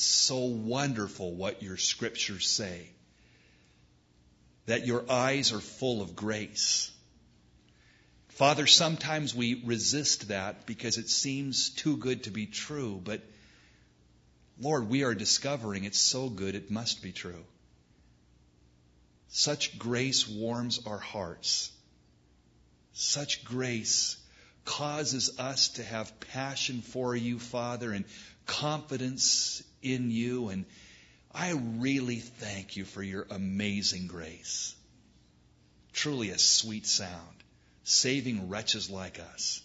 It's so wonderful what your scriptures say, that your eyes are full of grace. Father, sometimes we resist that because it seems too good to be true, but Lord, we are discovering it's so good it must be true. Such grace warms our hearts. Such grace causes us to have passion for you, Father, and confidence in you. And I really thank you for your amazing grace. Truly a sweet sound, saving wretches like us.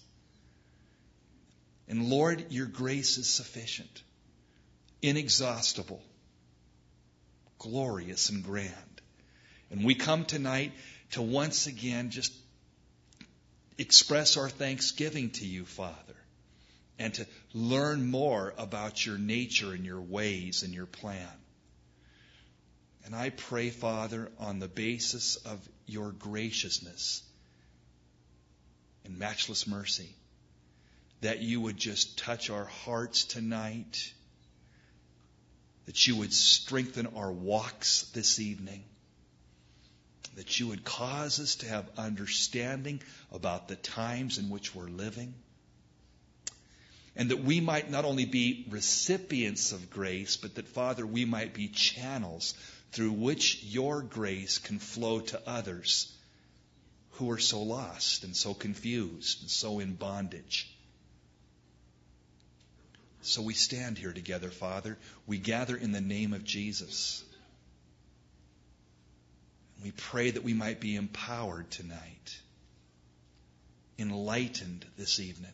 And Lord, your grace is sufficient, inexhaustible, glorious and grand. And we come tonight to once again just express our thanksgiving to you, Father, and to learn more about your nature and your ways and your plan. And I pray, Father, on the basis of your graciousness and matchless mercy, that you would just touch our hearts tonight, that you would strengthen our walks this evening, that you would cause us to have understanding about the times in which we're living, and that we might not only be recipients of grace, but that, Father, we might be channels through which your grace can flow to others who are so lost and so confused and so in bondage. So we stand here together, Father. We gather in the name of Jesus. We pray that we might be empowered tonight, enlightened this evening,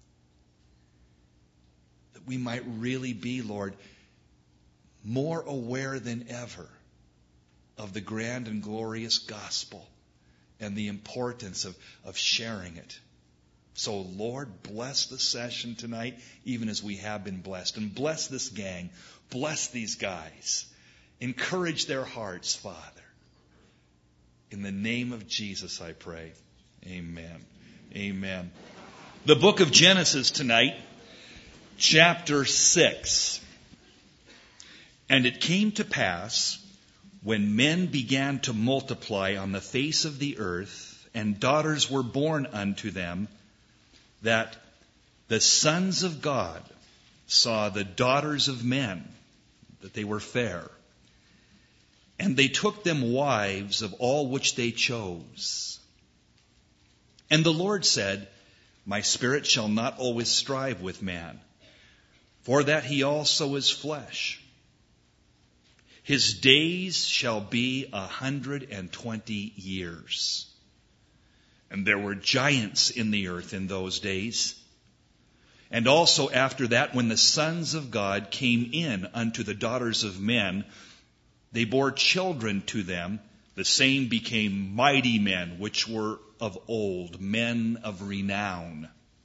that we might really be, Lord, more aware than ever of the grand and glorious gospel and the importance of sharing it. So, Lord, bless the session tonight, even as we have been blessed. And bless this gang. Bless these guys. Encourage their hearts, Father. In the name of Jesus, I pray. Amen. Amen. The book of Genesis tonight, chapter 6. And it came to pass, when men began to multiply on the face of the earth, and daughters were born unto them, that the sons of God saw the daughters of men, that they were fair. And they took them wives of all which they chose. And the Lord said, My spirit shall not always strive with man, for that he also is flesh. His days shall be 120 years. And there were giants in the earth in those days. And also after that, when the sons of God came in unto the daughters of men, they bore children to them. The same became mighty men, which were of old, men of renown.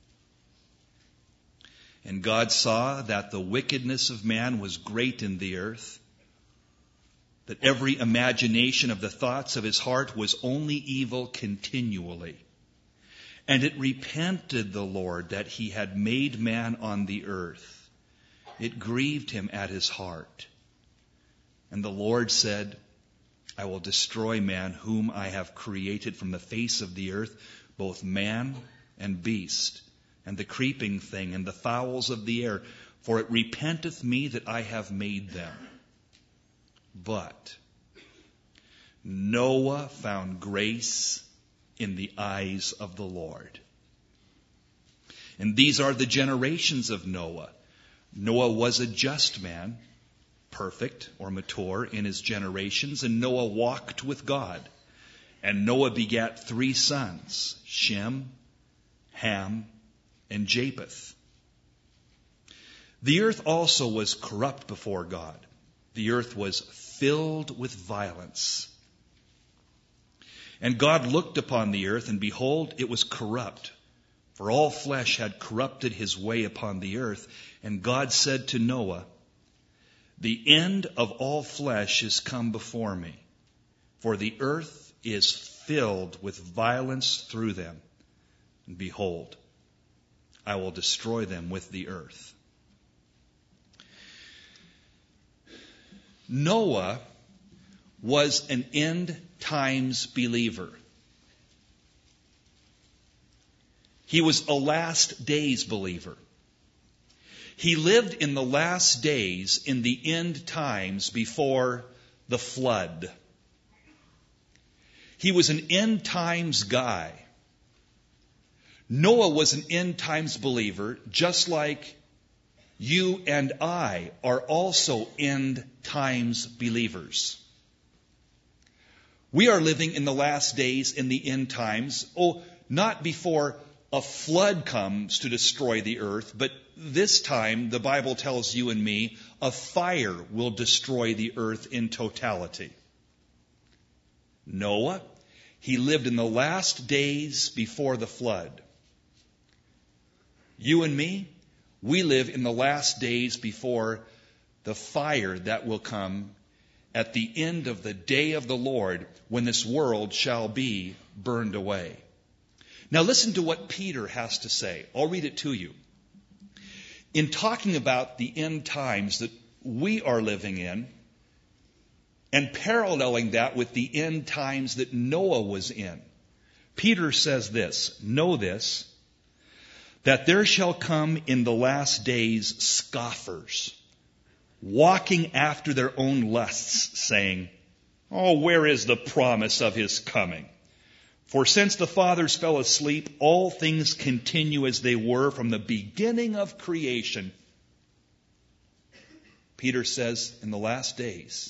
And God saw that the wickedness of man was great in the earth, that every imagination of the thoughts of his heart was only evil continually. And it repented the Lord that he had made man on the earth. It grieved him at his heart. And the Lord said, I will destroy man whom I have created from the face of the earth, both man and beast, and the creeping thing, and the fowls of the air, for it repenteth me that I have made them. But Noah found grace in the eyes of the Lord. And these are the generations of Noah. Noah was a just man, perfect or mature in his generations, and Noah walked with God. And Noah begat 3 sons, Shem, Ham, and Japheth. The earth also was corrupt before God. The earth was filled with violence. And God looked upon the earth, and behold, it was corrupt, for all flesh had corrupted his way upon the earth. And God said to Noah, The end of all flesh is come before me, for the earth is filled with violence through them. And behold, I will destroy them with the earth. Noah was an end times believer. He was a last days believer. He lived in the last days in the end times before the flood. He was an end times guy. Noah was an end times believer, just like you and I are also end times believers. We are living in the last days in the end times. Oh, not before a flood comes to destroy the earth, but this time, the Bible tells you and me, a fire will destroy the earth in totality. Noah, he lived in the last days before the flood. You and me, we live in the last days before the fire that will come at the end of the day of the Lord, when this world shall be burned away. Now listen to what Peter has to say. I'll read it to you. In talking about the end times that we are living in, and paralleling that with the end times that Noah was in, Peter says this, know this, that there shall come in the last days scoffers, walking after their own lusts, saying, oh, where is the promise of his coming? For since the fathers fell asleep, all things continue as they were from the beginning of creation. Peter says, in the last days,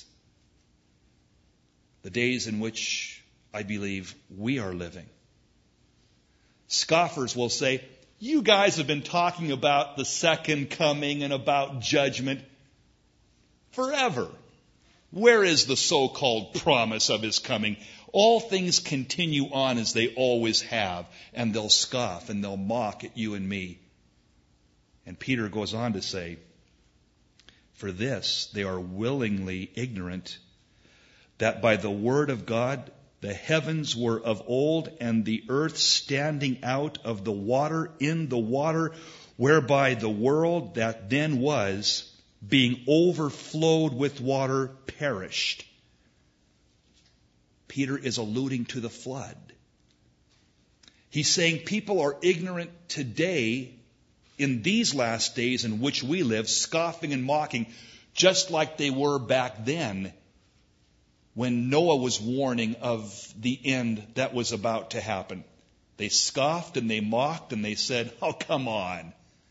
the days in which I believe we are living, scoffers will say, you guys have been talking about the second coming and about judgment forever. Where is the so-called promise of his coming? All things continue on as they always have, and they'll scoff and they'll mock at you and me. And Peter goes on to say, for this they are willingly ignorant, that by the word of God the heavens were of old, and the earth standing out of the water in the water, whereby the world that then was, being overflowed with water, perished. Peter is alluding to the flood. He's saying people are ignorant today in these last days in which we live, scoffing and mocking, just like they were back then when Noah was warning of the end that was about to happen. They scoffed and they mocked and they said, oh, come on.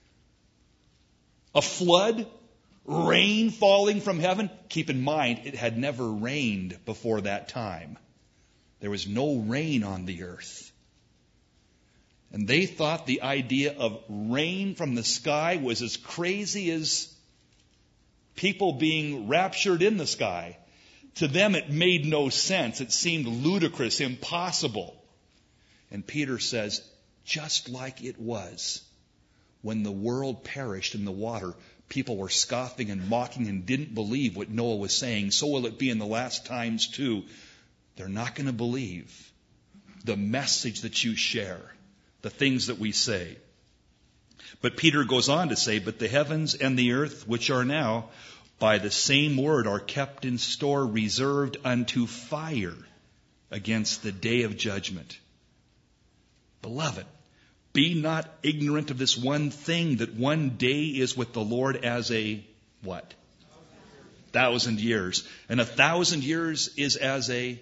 A flood? Rain falling from heaven? Keep in mind, it had never rained before that time. There was no rain on the earth. And they thought the idea of rain from the sky was as crazy as people being raptured in the sky. To them, it made no sense. It seemed ludicrous, impossible. And Peter says, just like it was when the world perished in the water, people were scoffing and mocking and didn't believe what Noah was saying. So will it be in the last times too. They're not going to believe the message that you share, the things that we say. But Peter goes on to say, but the heavens and the earth, which are now, by the same word, are kept in store, reserved unto fire against the day of judgment. Beloved, be not ignorant of this one thing, that one day is with the Lord as a what? 1,000 years. And 1,000 years is as a...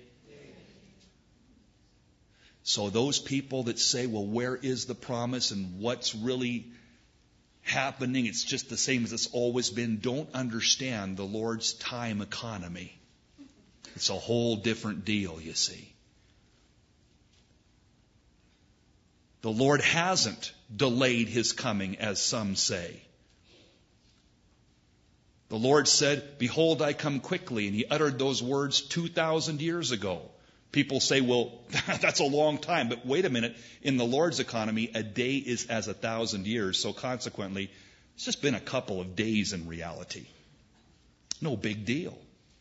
So those people that say, well, where is the promise and what's really happening? It's just the same as it's always been. Don't understand the Lord's time economy. It's a whole different deal, you see. The Lord hasn't delayed his coming, as some say. The Lord said, behold, I come quickly. And he uttered those words 2,000 years ago. People say, well, that's a long time. But wait a minute. In the Lord's economy, a day is as 1,000 years. So consequently, it's just been a couple of days in reality. No big deal.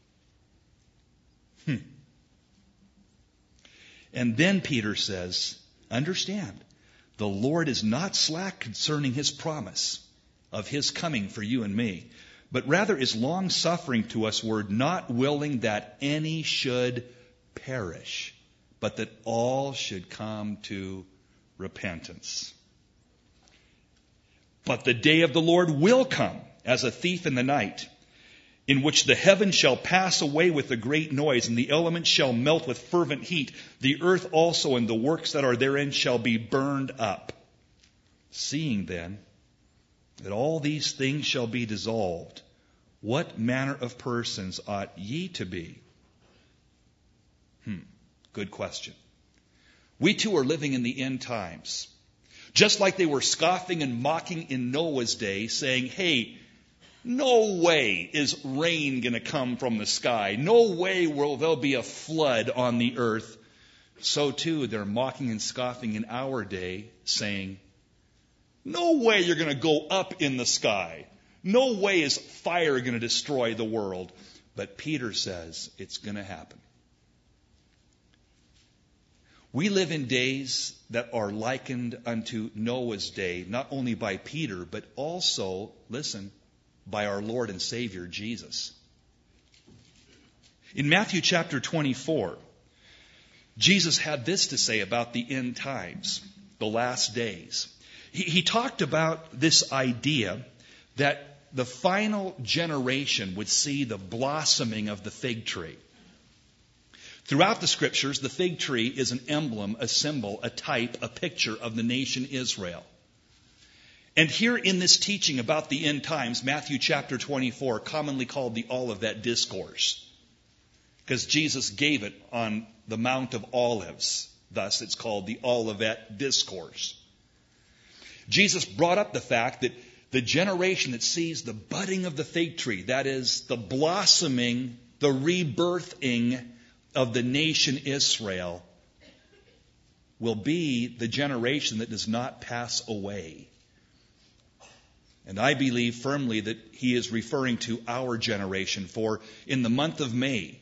And then Peter says, understand, the Lord is not slack concerning his promise of his coming for you and me, but rather is long-suffering to us, not willing that any should perish, but that all should come to repentance. But the day of the Lord will come as a thief in the night, in which the heavens shall pass away with a great noise, and the elements shall melt with fervent heat. The earth also and the works that are therein shall be burned up. Seeing then that all these things shall be dissolved, what manner of persons ought ye to be? Good question. We too are living in the end times. Just like they were scoffing and mocking in Noah's day, saying, hey, no way is rain going to come from the sky. No way will there be a flood on the earth. So too, they're mocking and scoffing in our day, saying, no way you're going to go up in the sky. No way is fire going to destroy the world. But Peter says it's going to happen. We live in days that are likened unto Noah's day, not only by Peter, but also, listen, by our Lord and Savior, Jesus. In Matthew chapter 24, Jesus had this to say about the end times, the last days. He talked about this idea that the final generation would see the blossoming of the fig tree. Throughout the Scriptures, the fig tree is an emblem, a symbol, a type, a picture of the nation Israel. And here in this teaching about the end times, Matthew chapter 24, commonly called the Olivet Discourse, because Jesus gave it on the Mount of Olives. Thus, it's called the Olivet Discourse. Jesus brought up the fact that the generation that sees the budding of the fig tree, that is, the blossoming, the rebirthing of the nation Israel, will be the generation that does not pass away. And I believe firmly that he is referring to our generation, for in the month of May,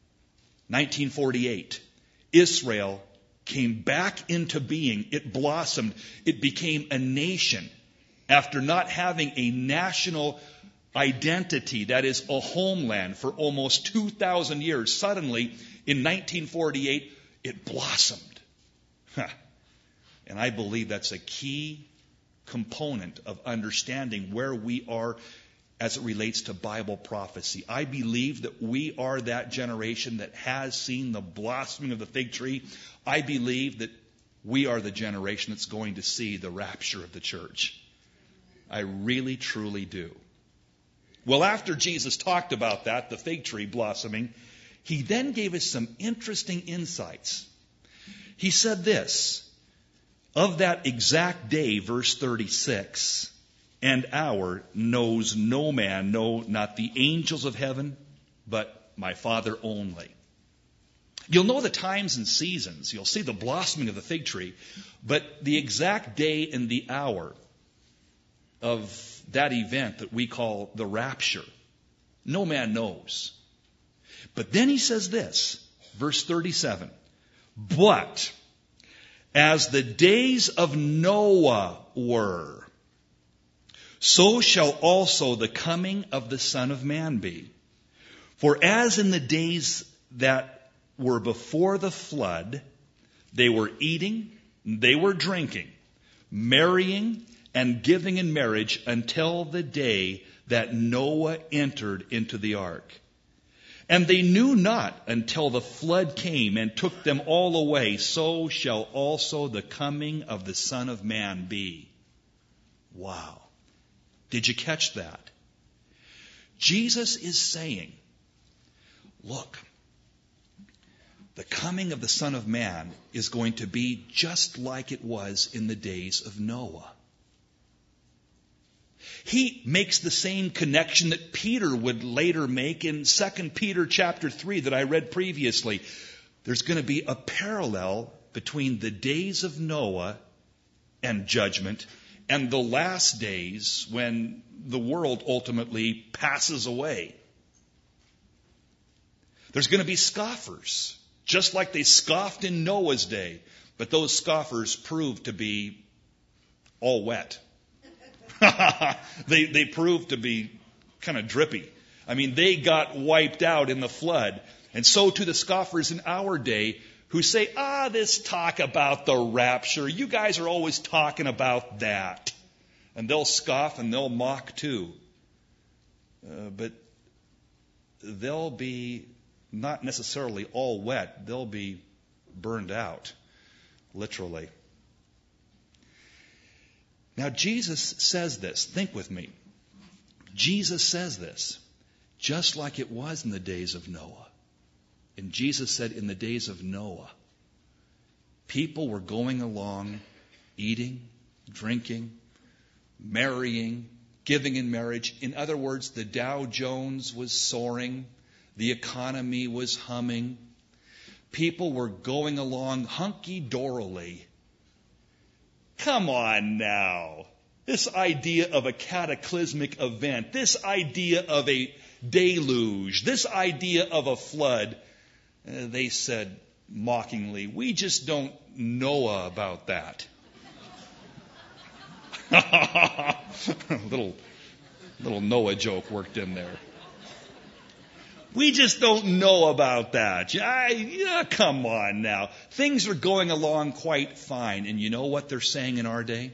1948, Israel came back into being. It blossomed. It became a nation after not having a national identity, that is, a homeland, for almost 2,000 years. Suddenly, in 1948, it blossomed. And I believe that's a key component of understanding where we are as it relates to Bible prophecy. I believe that we are that generation that has seen the blossoming of the fig tree. I believe that we are the generation that's going to see the rapture of the church. I really, truly do. Well, after Jesus talked about that, the fig tree blossoming, he then gave us some interesting insights. He said this, of that exact day, verse 36, and hour knows no man, no, not the angels of heaven, but my Father only. You'll know the times and seasons. You'll see the blossoming of the fig tree, but the exact day and the hour of that event that we call the rapture, no man knows. But then he says this, verse 37, but as the days of Noah were, so shall also the coming of the Son of Man be. For as in the days that were before the flood, they were eating, they were drinking, marrying, and giving in marriage until the day that Noah entered into the ark. And they knew not until the flood came and took them all away. So shall also the coming of the Son of Man be. Wow. Did you catch that? Jesus is saying, look, the coming of the Son of Man is going to be just like it was in the days of Noah. He makes the same connection that Peter would later make in 2 Peter chapter 3 that I read previously. There's going to be a parallel between the days of Noah and judgment and the last days when the world ultimately passes away. There's going to be scoffers, just like they scoffed in Noah's day, but those scoffers proved to be all wet. They proved to be kind of drippy. I mean, they got wiped out in the flood. And so too the scoffers in our day who say, this talk about the rapture, you guys are always talking about that. And they'll scoff and they'll mock too. But they'll be not necessarily all wet. They'll be burned out, literally. Now, Jesus says this. Think with me. Jesus says this, just like it was in the days of Noah. And Jesus said in the days of Noah, people were going along, eating, drinking, marrying, giving in marriage. In other words, the Dow Jones was soaring. The economy was humming. People were going along hunky-dorily. Come on now. This idea of a cataclysmic event, this idea of a deluge, this idea of a flood, they said mockingly, we just don't know about that. little Noah joke worked in there. We just don't know about that. Come on now. Things are going along quite fine. And you know what they're saying in our day?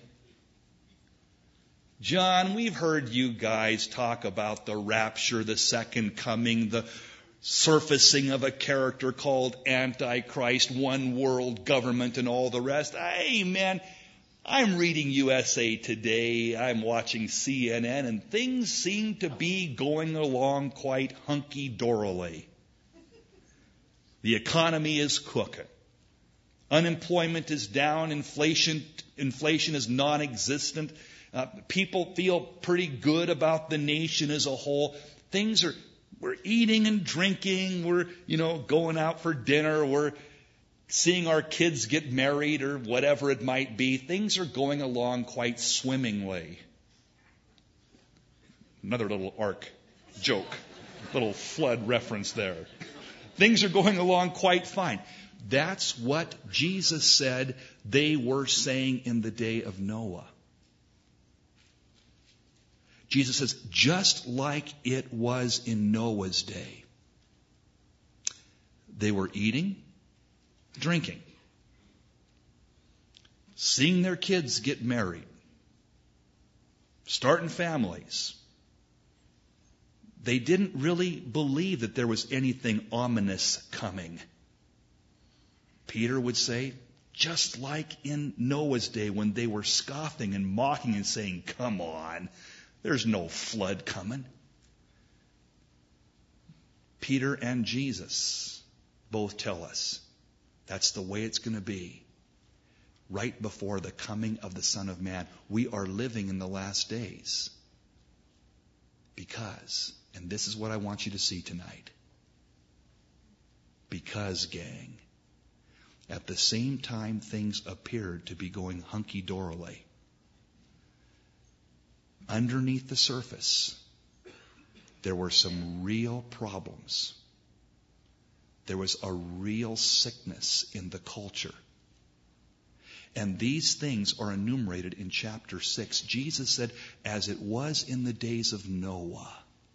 John, we've heard you guys talk about the rapture, the second coming, the surfacing of a character called Antichrist, one world government, and all the rest. Hey, man, I'm reading USA Today, I'm watching CNN, and things seem to be going along quite hunky-dorily. The economy is cooking. Unemployment is down. Inflation is non-existent. People feel pretty good about the nation as a whole. We're eating and drinking. We're, going out for dinner. We're seeing our kids get married or whatever it might be. Things are going along quite swimmingly. Another little ark joke, little flood reference there. Things are going along quite fine. That's what Jesus said they were saying in the day of Noah. Jesus says, just like it was in Noah's day. They were eating, drinking, seeing their kids get married, starting families. They didn't really believe that there was anything ominous coming. Peter would say, just like in Noah's day when they were scoffing and mocking and saying, come on, there's no flood coming. Peter and Jesus both tell us that's the way it's going to be. Right before the coming of the Son of Man. We are living in the last days. Because, and this is what I want you to see tonight. Because, gang, at the same time things appeared to be going hunky-dorily, underneath the surface, there were some real problems. There was a real sickness in the culture. And these things are enumerated in chapter 6. Jesus said, as it was in the days of Noah,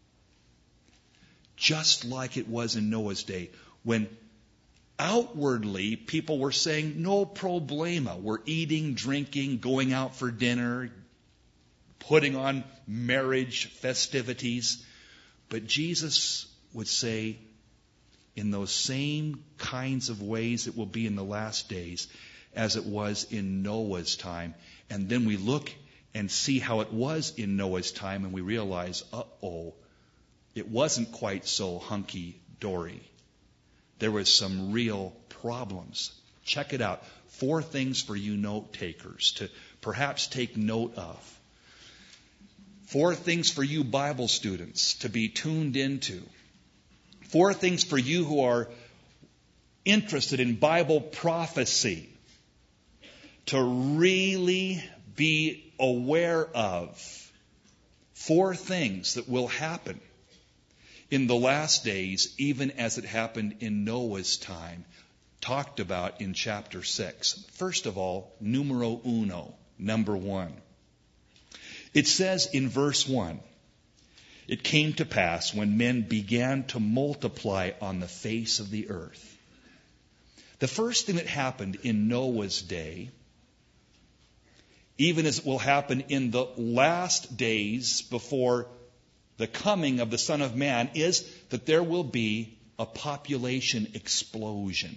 just like it was in Noah's day, when outwardly people were saying, no problema. We're eating, drinking, going out for dinner, putting on marriage festivities. But Jesus would say, in those same kinds of ways it will be in the last days as it was in Noah's time. And then we look and see how it was in Noah's time and we realize, it wasn't quite so hunky-dory. There was some real problems. Check it out. 4 things for you note takers to perhaps take note of. 4 things for you Bible students to be tuned into. 4 things for you who are interested in Bible prophecy to really be aware of. 4 things that will happen in the last days, even as it happened in Noah's time, talked about in chapter 6. First of all, numero uno, number 1. It says in verse 1, it came to pass when men began to multiply on the face of the earth. The first thing that happened in Noah's day, even as it will happen in the last days before the coming of the Son of Man, is that there will be a population explosion.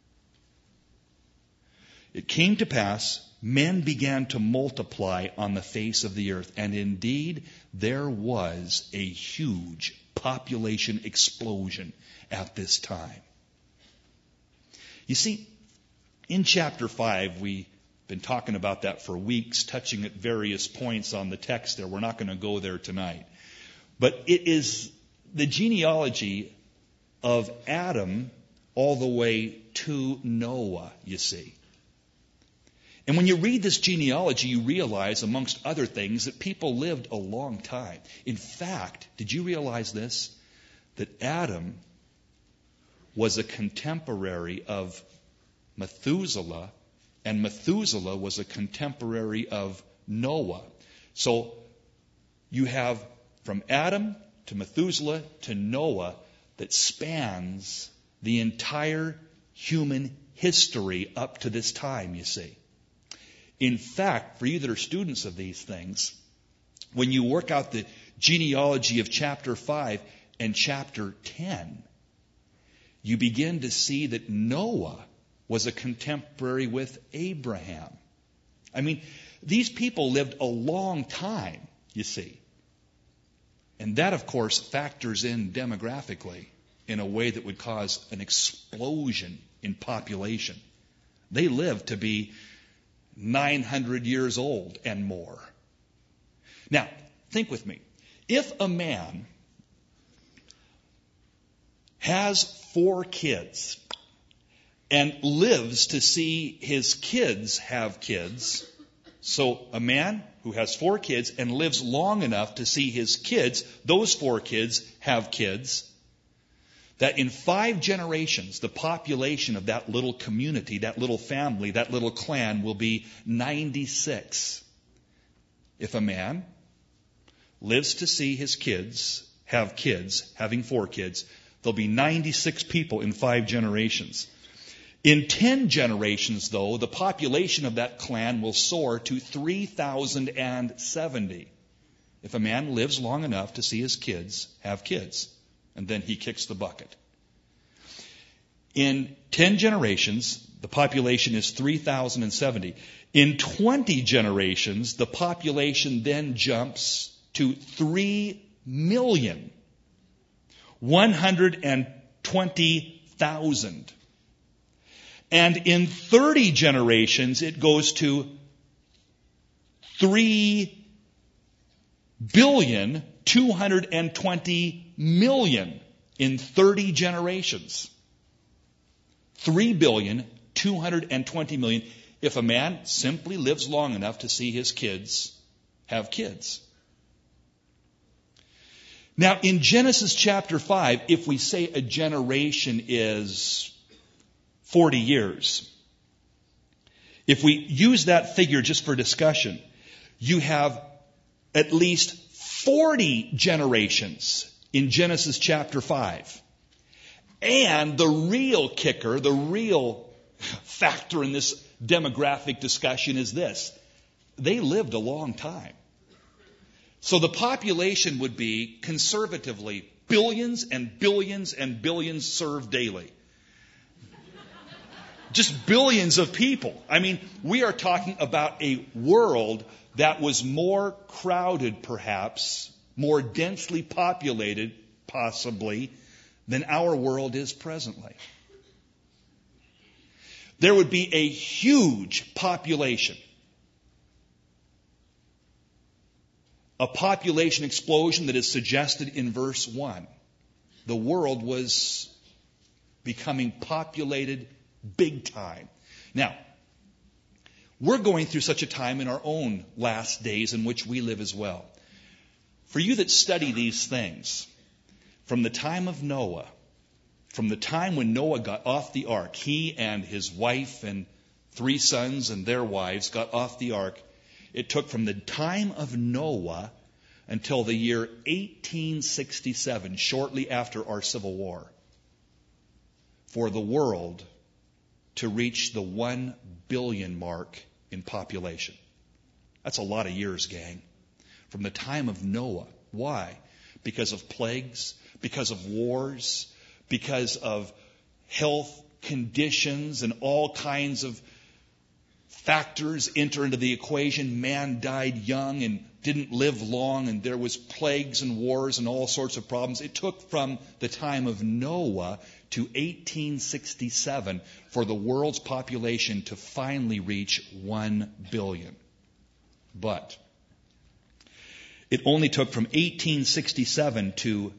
It came to pass, men began to multiply on the face of the earth, and indeed there was a huge population explosion at this time. You see, in chapter 5, we've been talking about that for weeks, touching at various points on the text there. We're not going to go there tonight. But it is the genealogy of Adam all the way to Noah, you see. And when you read this genealogy, you realize, amongst other things, that people lived a long time. In fact, did you realize this? That Adam was a contemporary of Methuselah, and Methuselah was a contemporary of Noah. So you have from Adam to Methuselah to Noah that spans the entire human history up to this time, you see. In fact, for you that are students of these things, when you work out the genealogy of chapter 5 and chapter 10, you begin to see that Noah was a contemporary with Abraham. I mean, these people lived a long time, you see. And that, of course, factors in demographically in a way that would cause an explosion in population. They lived to be 900 years old and more. Now, think with me. If a man has 4 kids and lives to see his kids have kids, so a man who has 4 kids and lives long enough to see his kids, those 4 kids, have kids, that in 5 generations, the population of that little community, that little family, that little clan will be 96. If a man lives to see his kids have kids, having 4 kids, there'll be 96 people in 5 generations. In 10 generations, though, the population of that clan will soar to 3,070. If a man lives long enough to see his kids have kids, and then he kicks the bucket. In 10 generations, the population is 3,070. In 20 generations, the population then jumps to 3,120,000. And in 30 generations, it goes to 3,220,000,000 in 30 generations. 3,220,000,000 if a man simply lives long enough to see his kids have kids. Now, in Genesis chapter 5, if we say a generation is 40 years, if we use that figure just for discussion, you have at least 40 generations in Genesis chapter 5. And the real kicker, the real factor in this demographic discussion is this. They lived a long time. So the population would be, conservatively, billions and billions and billions served daily. Just billions of people. I mean, we are talking about a world that was more crowded, perhaps, more densely populated, possibly, than our world is presently. There would be a huge population. A population explosion that is suggested in verse 1. The world was becoming populated big time. Now, we're going through such a time in our own last days in which we live as well. For you that study these things, from the time of Noah, from the time when Noah got off the ark, he and his wife and 3 sons and their wives got off the ark, it took from the time of Noah until the year 1867, shortly after our Civil War, for the world to reach the 1 billion mark in population. That's a lot of years, gang. From the time of Noah. Why? Because of plagues, because of wars, because of health conditions and all kinds of factors enter into the equation. Man died young and didn't live long, and there was plagues and wars and all sorts of problems. It took from the time of Noah to 1867 for the world's population to finally reach 1 billion. But it only took from 1867 to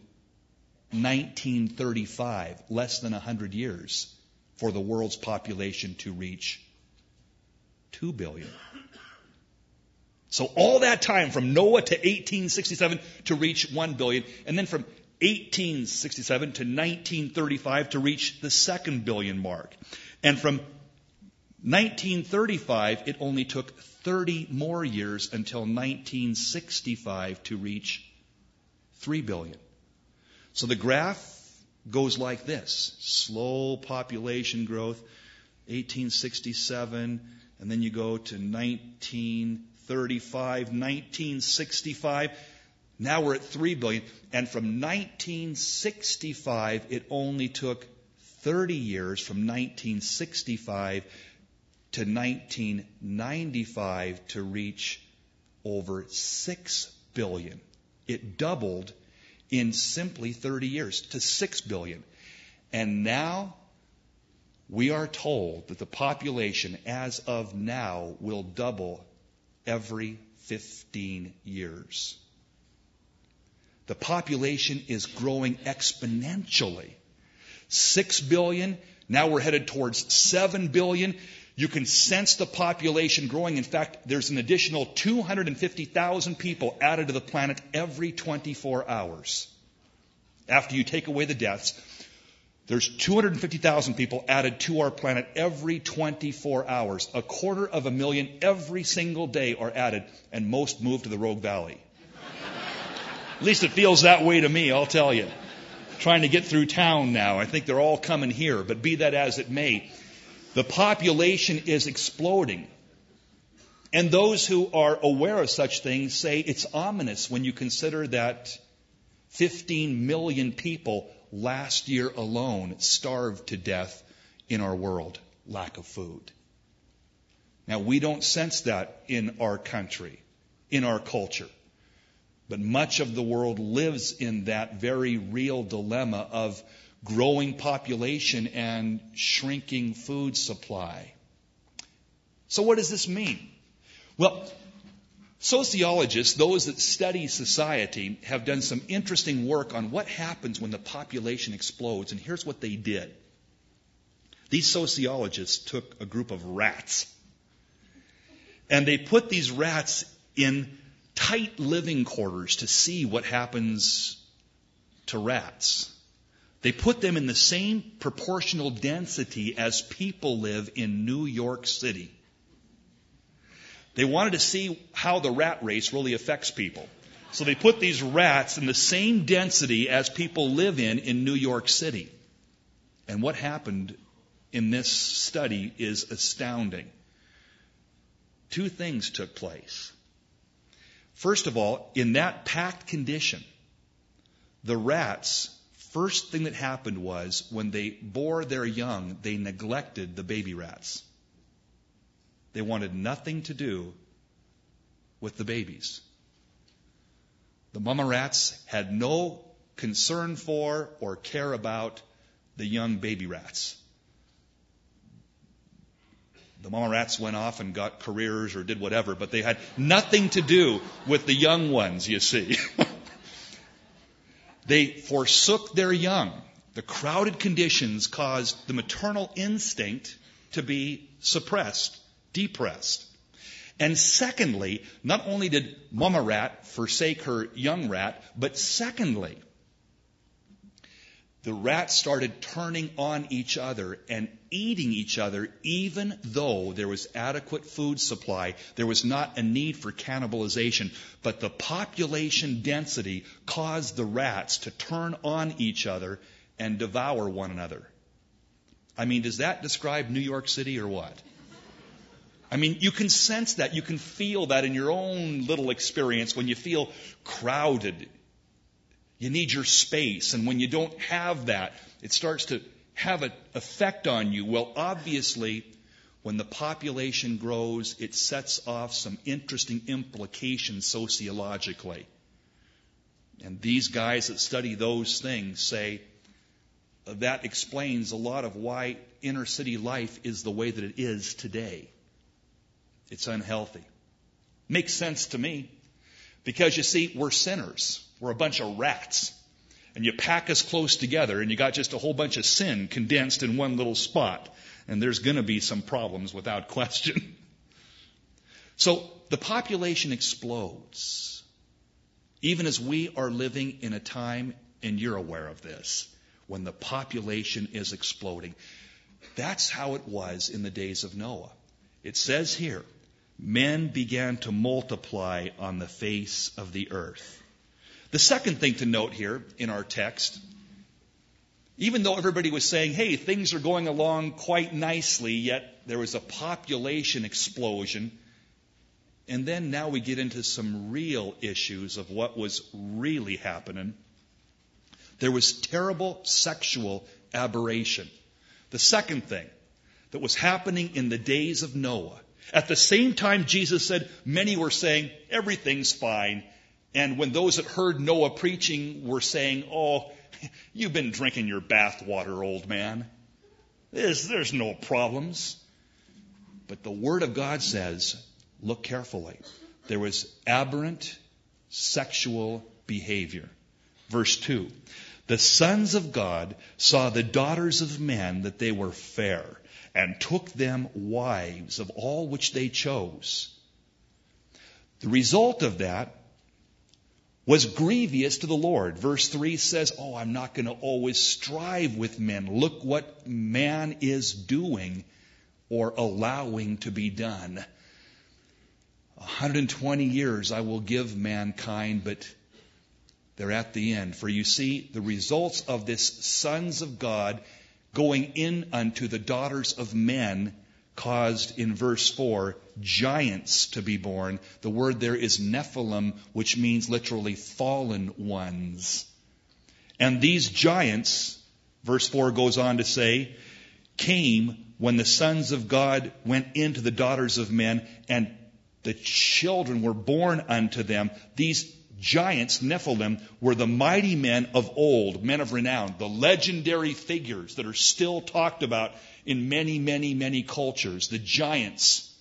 1935, less than 100 years, for the world's population to reach 2 billion. So all that time from Noah to 1867 to reach 1 billion, and then from 1867 to 1935 to reach the 2 billion mark. And from 1935, it only took 30 more years until 1965 to reach 3 billion. So the graph goes like this. Slow population growth, 1867, and then you go to 1935, 1965. Now we're at 3 billion. And from 1965, it only took 30 years from 1965 to 1995 to reach over 6 billion. It doubled in simply 30 years to 6 billion. And now we are told that the population as of now will double every 15 years. The population is growing exponentially. 6 billion, now we're headed towards 7 billion. You can sense the population growing. In fact, there's an additional 250,000 people added to the planet every 24 hours. After you take away the deaths, there's 250,000 people added to our planet every 24 hours. 250,000 every single day are added, and most move to the Rogue Valley. At least it feels that way to me, I'll tell you. Trying to get through town now. I think they're all coming here, but be that as it may, the population is exploding. And those who are aware of such things say it's ominous when you consider that 15 million people last year alone starved to death in our world. Lack of food. Now, we don't sense that in our country, in our culture. But much of the world lives in that very real dilemma of growing population and shrinking food supply. So what does this mean? Well, sociologists, those that study society, have done some interesting work on what happens when the population explodes. And here's what they did. These sociologists took a group of rats, and they put these rats in tight living quarters to see what happens to rats. They put them in the same proportional density as people live in New York City. They wanted to see how the rat race really affects people. So they put these rats in the same density as people live in New York City. And what happened in this study is astounding. Two things took place. First of all, in that packed condition, the rats, first thing that happened was when they bore their young, they neglected the baby rats. They wanted nothing to do with the babies. The mama rats had no concern for or care about the young baby rats. The mama rats went off and got careers or did whatever, but they had nothing to do with the young ones, you see. They forsook their young. The crowded conditions caused the maternal instinct to be suppressed, depressed. And secondly, not only did mama rat forsake her young rat, but secondly, the rats started turning on each other and eating each other, even though there was adequate food supply. There was not a need for cannibalization, but the population density caused the rats to turn on each other and devour one another. I mean, does that describe New York City or what? I mean, you can sense that. You can feel that in your own little experience when you feel crowded. You need your space. And when you don't have that, it starts to have an effect on you. Well, obviously, when the population grows, it sets off some interesting implications sociologically. And these guys that study those things say that explains a lot of why inner city life is the way that it is today. It's unhealthy. Makes sense to me. Because you see, we're sinners. We're a bunch of rats. And you pack us close together and you got just a whole bunch of sin condensed in one little spot. And there's going to be some problems without question. So the population explodes. Even as we are living in a time, and you're aware of this, when the population is exploding. That's how it was in the days of Noah. It says here, men began to multiply on the face of the earth. The second thing to note here in our text, even though everybody was saying, hey, things are going along quite nicely, yet there was a population explosion. And then now we get into some real issues of what was really happening. There was terrible sexual aberration. The second thing that was happening in the days of Noah. At the same time, Jesus said, many were saying, everything's fine. And when those that heard Noah preaching were saying, oh, you've been drinking your bath water, old man. There's no problems. But the Word of God says, look carefully. There was aberrant sexual behavior. Verse 2. The sons of God saw the daughters of men that they were fair, and took them wives of all which they chose. The result of that was grievous to the Lord. Verse 3 says, oh, I'm not going to always strive with men. Look what man is doing or allowing to be done. 120 years I will give mankind, but they're at the end. For you see, the results of this sons of God going in unto the daughters of men caused, in verse 4, giants to be born. The word there is Nephilim, which means literally fallen ones. And these giants, verse 4 goes on to say, came when the sons of God went into the daughters of men, and the children were born unto them. These giants, Nephilim, were the mighty men of old, men of renown, the legendary figures that are still talked about in many, many, many cultures, the giants.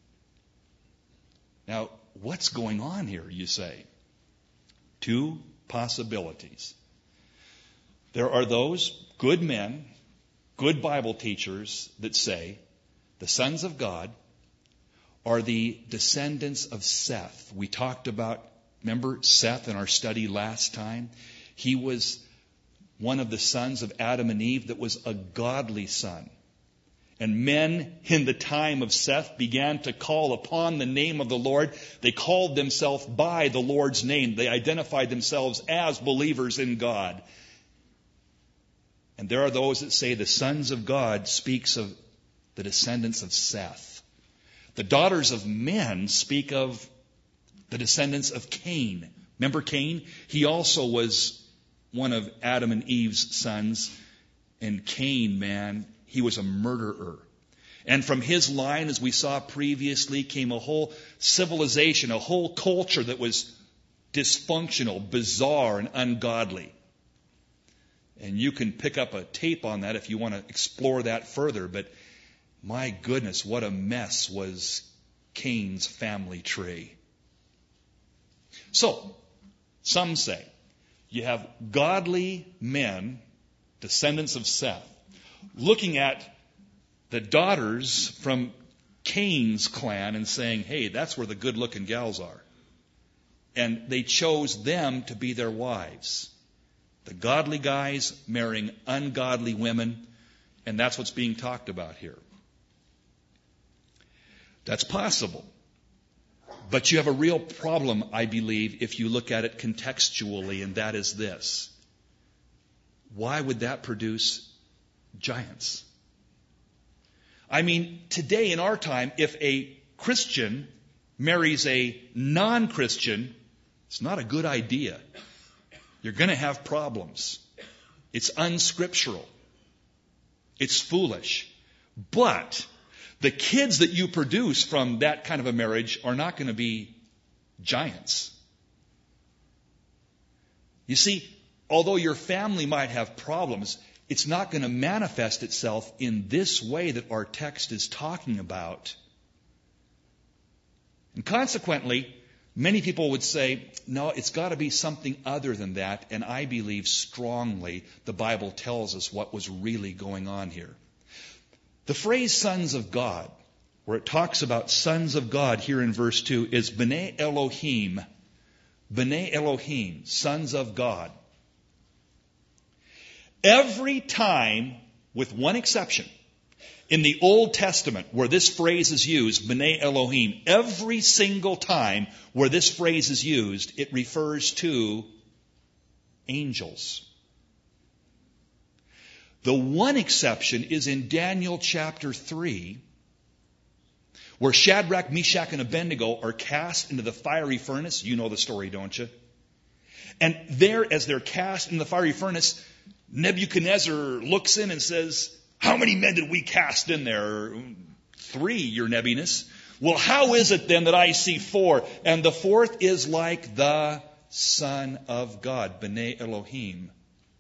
Now, what's going on here, you say? Two possibilities. There are those good men, good Bible teachers that say the sons of God are the descendants of Seth. We talked about, remember Seth in our study last time? He was one of the sons of Adam and Eve that was a godly son. And men in the time of Seth began to call upon the name of the Lord. They called themselves by the Lord's name. They identified themselves as believers in God. And there are those that say the sons of God speaks of the descendants of Seth. The daughters of men speak of the descendants of Cain. Remember Cain? He also was one of Adam and Eve's sons. And Cain, man, he was a murderer. And from his line, as we saw previously, came a whole civilization, a whole culture that was dysfunctional, bizarre, and ungodly. And you can pick up a tape on that if you want to explore that further. But my goodness, what a mess was Cain's family tree. So, some say, you have godly men, descendants of Seth, looking at the daughters from Cain's clan and saying, hey, that's where the good-looking gals are. And they chose them to be their wives. The godly guys marrying ungodly women, and that's what's being talked about here. That's possible. But you have a real problem, I believe, if you look at it contextually, and that is this. Why would that produce giants? I mean, today in our time, if a Christian marries a non-Christian, it's not a good idea. You're going to have problems. It's unscriptural. It's foolish. But the kids that you produce from that kind of a marriage are not going to be giants. You see, although your family might have problems, it's not going to manifest itself in this way that our text is talking about. And consequently, many people would say, no, it's got to be something other than that. And I believe strongly the Bible tells us what was really going on here. The phrase sons of God, where it talks about sons of God here in verse 2, is B'nai Elohim. B'nai Elohim, sons of God. Every time, with one exception, in the Old Testament where this phrase is used, B'nai Elohim, every single time where this phrase is used, it refers to angels. The one exception is in Daniel chapter 3, where Shadrach, Meshach, and Abednego are cast into the fiery furnace. You know the story, don't you? And there, as they're cast in the fiery furnace, Nebuchadnezzar looks in and says, how many men did we cast in there? 3, your Nebiness. Well, how is it then that I see 4? And the 4th is like the Son of God, B'nai Elohim.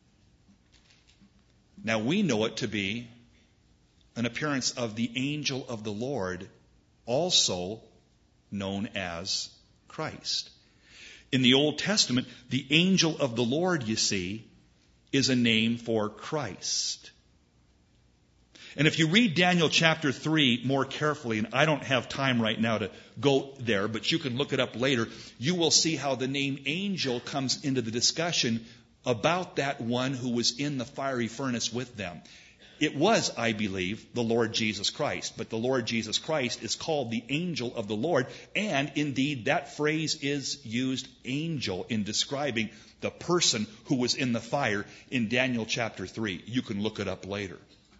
Now we know it to be an appearance of the angel of the Lord, also known as Christ. In the Old Testament, the angel of the Lord, you see, is a name for Christ. And if you read Daniel chapter 3 more carefully, and I don't have time right now to go there, but you can look it up later, you will see how the name angel comes into the discussion about that one who was in the fiery furnace with them. It was, I believe, the Lord Jesus Christ. But the Lord Jesus Christ is called the angel of the Lord. And indeed, that phrase is used, angel, in describing the person who was in the fire in Daniel chapter 3. You can look it up later.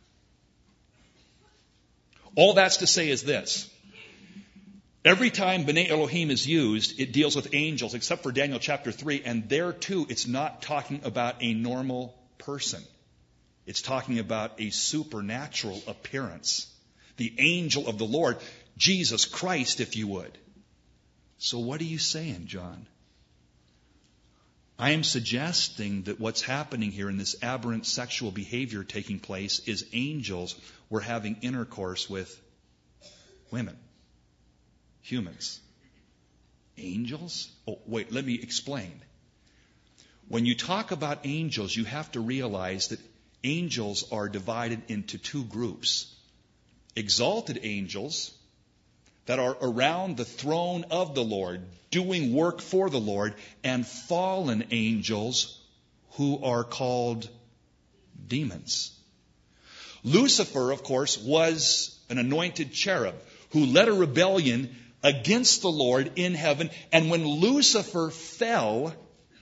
All that's to say is this. Every time B'nai Elohim is used, it deals with angels, except for Daniel chapter 3. And there, too, it's not talking about a normal person. It's talking about a supernatural appearance. The angel of the Lord, Jesus Christ, if you would. So what are you saying, John? I am suggesting that what's happening here in this aberrant sexual behavior taking place is angels were having intercourse with women. Humans. Angels? Oh, wait, let me explain. When you talk about angels, you have to realize that angels are divided into 2 groups. Exalted angels that are around the throne of the Lord, doing work for the Lord, and fallen angels who are called demons. Lucifer, of course, was an anointed cherub who led a rebellion against the Lord in heaven. And when Lucifer fell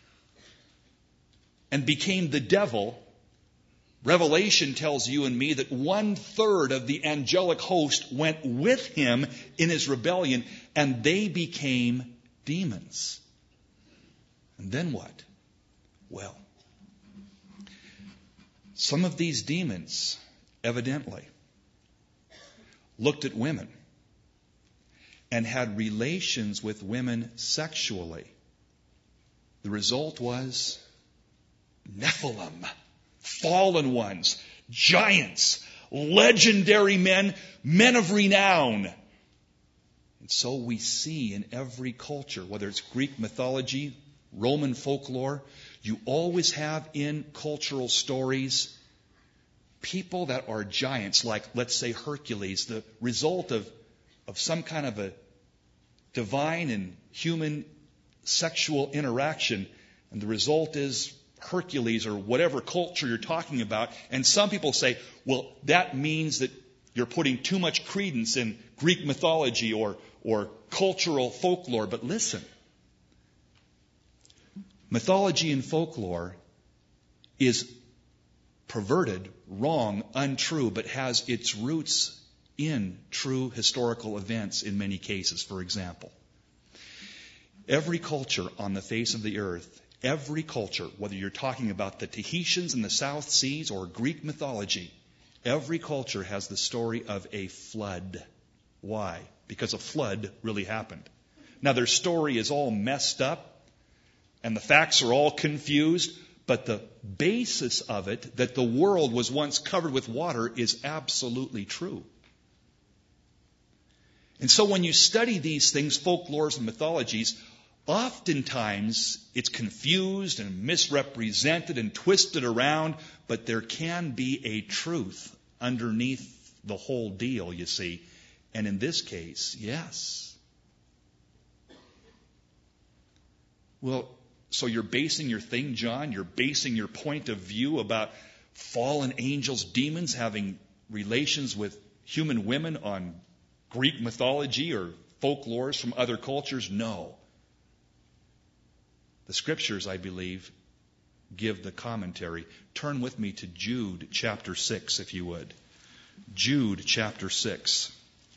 and became the devil, Revelation tells you and me that 1/3 of the angelic host went with him in his rebellion, and they became demons. And then what? Well, some of these demons evidently looked at women and had relations with women sexually. The result was Nephilim, fallen ones, giants, legendary men, men of renown. And so we see in every culture, whether it's Greek mythology, Roman folklore, you always have in cultural stories people that are giants, like, let's say, Hercules, the result of some kind of a divine and human sexual interaction. And the result is Hercules or whatever culture you're talking about. And some people say, well, that means that you're putting too much credence in Greek mythology or cultural folklore. But listen, mythology and folklore is perverted, wrong, untrue, but has its roots in true historical events in many cases. For example, every culture on the face of the earth, every culture, whether you're talking about the Tahitians in the South Seas or Greek mythology, every culture has the story of a flood. Why? Because a flood really happened. Now, their story is all messed up, and the facts are all confused, but the basis of it, that the world was once covered with water, is absolutely true. And so when you study these things, folklores and mythologies, oftentimes it's confused and misrepresented and twisted around, but there can be a truth underneath the whole deal, you see. And in this case, yes. Well, so you're basing your thing, John, you're basing your point of view about fallen angels, demons having relations with human women on Greek mythology or folklores from other cultures? No. The Scriptures, I believe, give the commentary. Turn with me to Jude chapter 6, if you would. Jude chapter 6.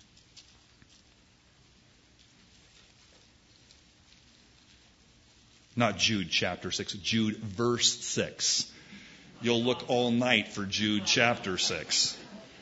Not Jude chapter 6, Jude verse 6. You'll look all night for Jude chapter 6.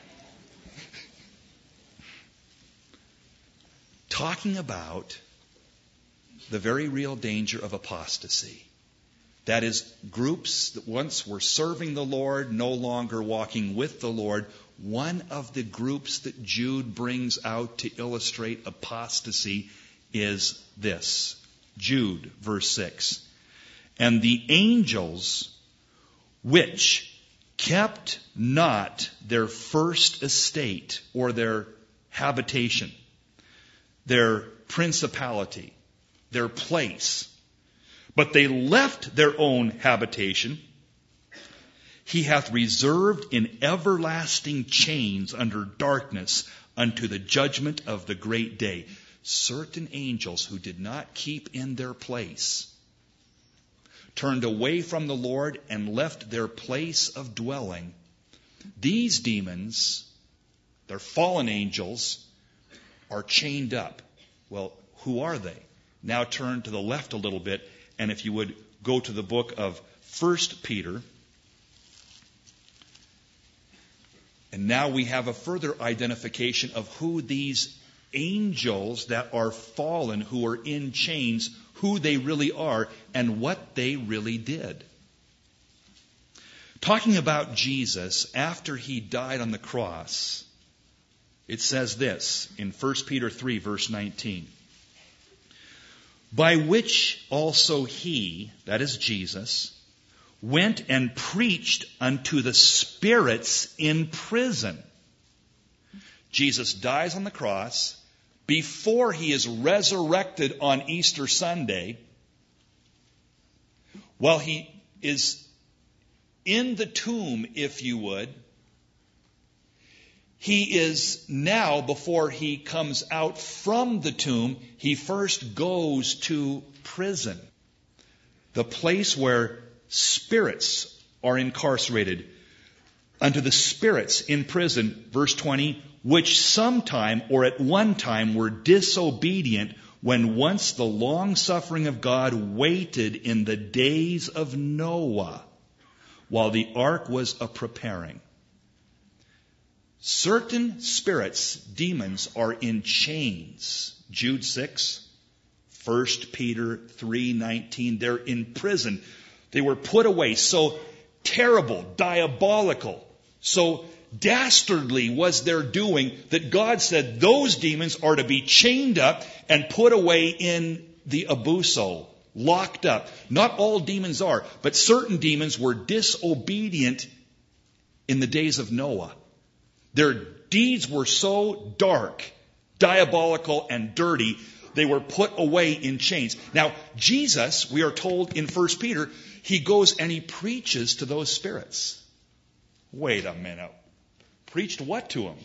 Talking about the very real danger of apostasy. That is, groups that once were serving the Lord, no longer walking with the Lord. One of the groups that Jude brings out to illustrate apostasy is this. Jude, verse 6. And the angels which kept not their first estate or their habitation, their principality, their place, but they left their own habitation, he hath reserved in everlasting chains under darkness unto the judgment of the great day. Certain angels who did not keep in their place, turned away from the Lord and left their place of dwelling. These demons, they're fallen angels, are chained up. Well, who are they? Now turn to the left a little bit, and if you would go to the book of 1 Peter. And now we have a further identification of who these angels that are fallen, who are in chains, who they really are and what they really did. Talking about Jesus after he died on the cross, it says this in 1 Peter 3 verse 19. By which also he, that is Jesus, went and preached unto the spirits in prison. Jesus dies on the cross. Before he is resurrected on Easter Sunday, while he is in the tomb, if you would, he is now, before he comes out from the tomb, he first goes to prison, the place where spirits are incarcerated. Unto the spirits in prison, verse 20, which sometime or at one time were disobedient when once the long suffering of God waited in the days of Noah while the ark was a preparing. Certain spirits, demons, are in chains. Jude 6, 1 Peter 3:19, they're in prison. They were put away. So terrible, diabolical, so dastardly was their doing that God said those demons are to be chained up and put away in the abuso, locked up. Not all demons are, but certain demons were disobedient in the days of Noah. Their deeds were so dark, diabolical, and dirty. They were put away in chains. Now, Jesus, we are told in 1 Peter, he goes and he preaches to those spirits. Wait a minute. Preached what to them?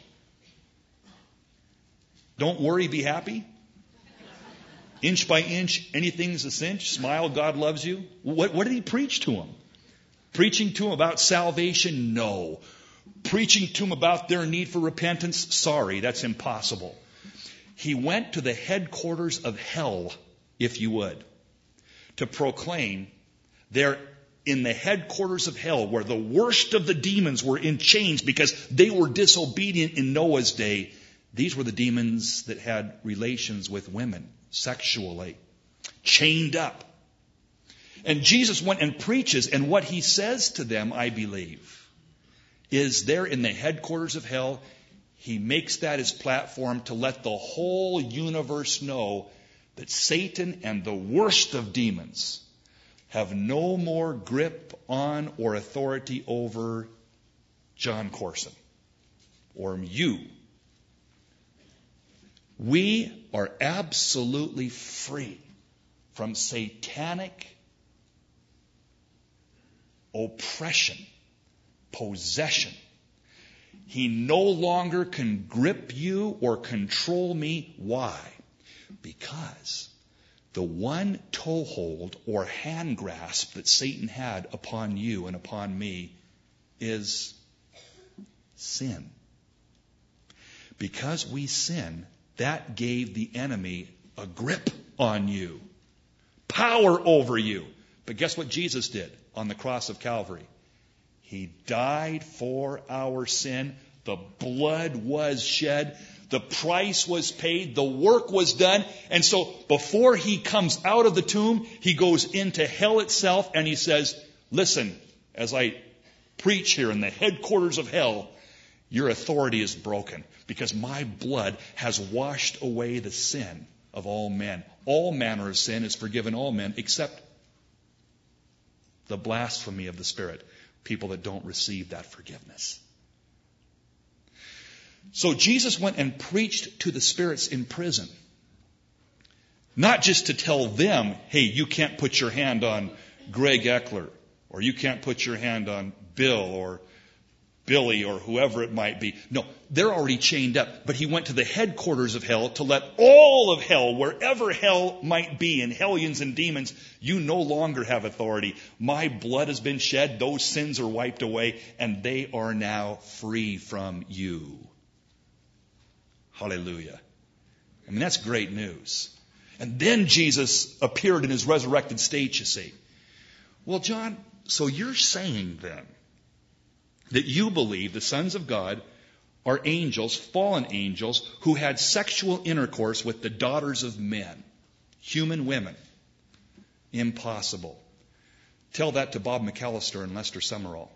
Don't worry, be happy? Inch by inch, anything's a cinch. Smile, God loves you. What did he preach to them? Preaching to them about salvation? No. Preaching to them about their need for repentance? Sorry, that's impossible. He went to the headquarters of hell, if you would, to proclaim there in the headquarters of hell, where the worst of the demons were in chains because they were disobedient in Noah's day. These were the demons that had relations with women sexually, chained up. And Jesus went and preaches, and what he says to them, I believe, is there in the headquarters of hell, he makes that his platform to let the whole universe know that Satan and the worst of demons have no more grip on or authority over John Corson or you. We are absolutely free from satanic oppression, possession. He no longer can grip you or control me. Why? Because the one toehold or hand grasp that Satan had upon you and upon me is sin. Because we sin, that gave the enemy a grip on you, power over you. But guess what Jesus did on the cross of Calvary? He died for our sin. The blood was shed. The price was paid. The work was done. And so before he comes out of the tomb, he goes into hell itself and he says, listen, as I preach here in the headquarters of hell, your authority is broken because my blood has washed away the sin of all men. All manner of sin is forgiven all men except the blasphemy of the Spirit, people that don't receive that forgiveness. So Jesus went and preached to the spirits in prison. Not just to tell them, hey, you can't put your hand on Greg Eckler, or you can't put your hand on Bill or Billy or whoever it might be. No, they're already chained up. But he went to the headquarters of hell to let all of hell, wherever hell might be, and hellions and demons, you no longer have authority. My blood has been shed. Those sins are wiped away, and they are now free from you. Hallelujah. I mean, that's great news. And then Jesus appeared in his resurrected state, you see. Well, John, so you're saying then that you believe the sons of God are angels, fallen angels, who had sexual intercourse with the daughters of men, human women. Impossible. Tell that to Bob McAllister and Lester Summerall.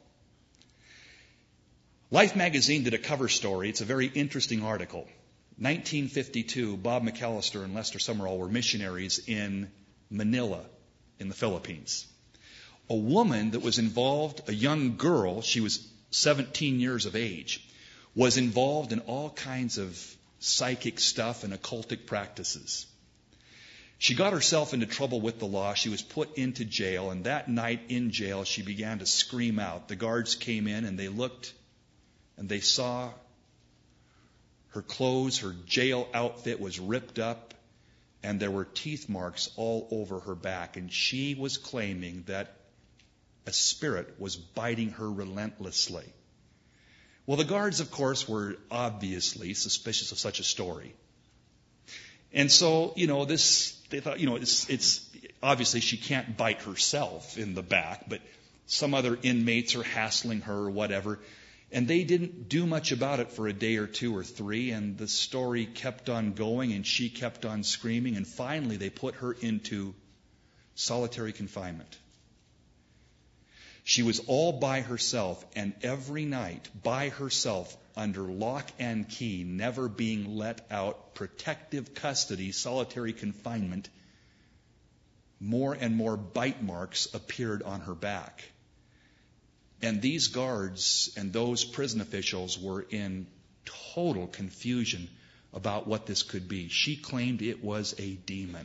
Life magazine did a cover story. It's a very interesting article. 1952, Bob McAllister and Lester Summerall were missionaries in Manila, in the Philippines. A woman that was involved, a young girl, she was 17 years of age, was involved in all kinds of psychic stuff and occultic practices. She got herself into trouble with the law. She was put into jail, and that night in jail, she began to scream out. The guards came in, and they looked, and they saw her clothes, her jail outfit was ripped up, and there were teeth marks all over her back. And she was claiming that a spirit was biting her relentlessly. Well, the guards, of course, were obviously suspicious of such a story. And so, they thought, it's obviously she can't bite herself in the back, but some other inmates are hassling her or whatever. And they didn't do much about it for a day or two or three, and the story kept on going, and she kept on screaming, and finally they put her into solitary confinement. She was all by herself, and every night by herself, under lock and key, never being let out, protective custody, solitary confinement, more and more bite marks appeared on her back. And these guards and those prison officials were in total confusion about what this could be. She claimed it was a demon.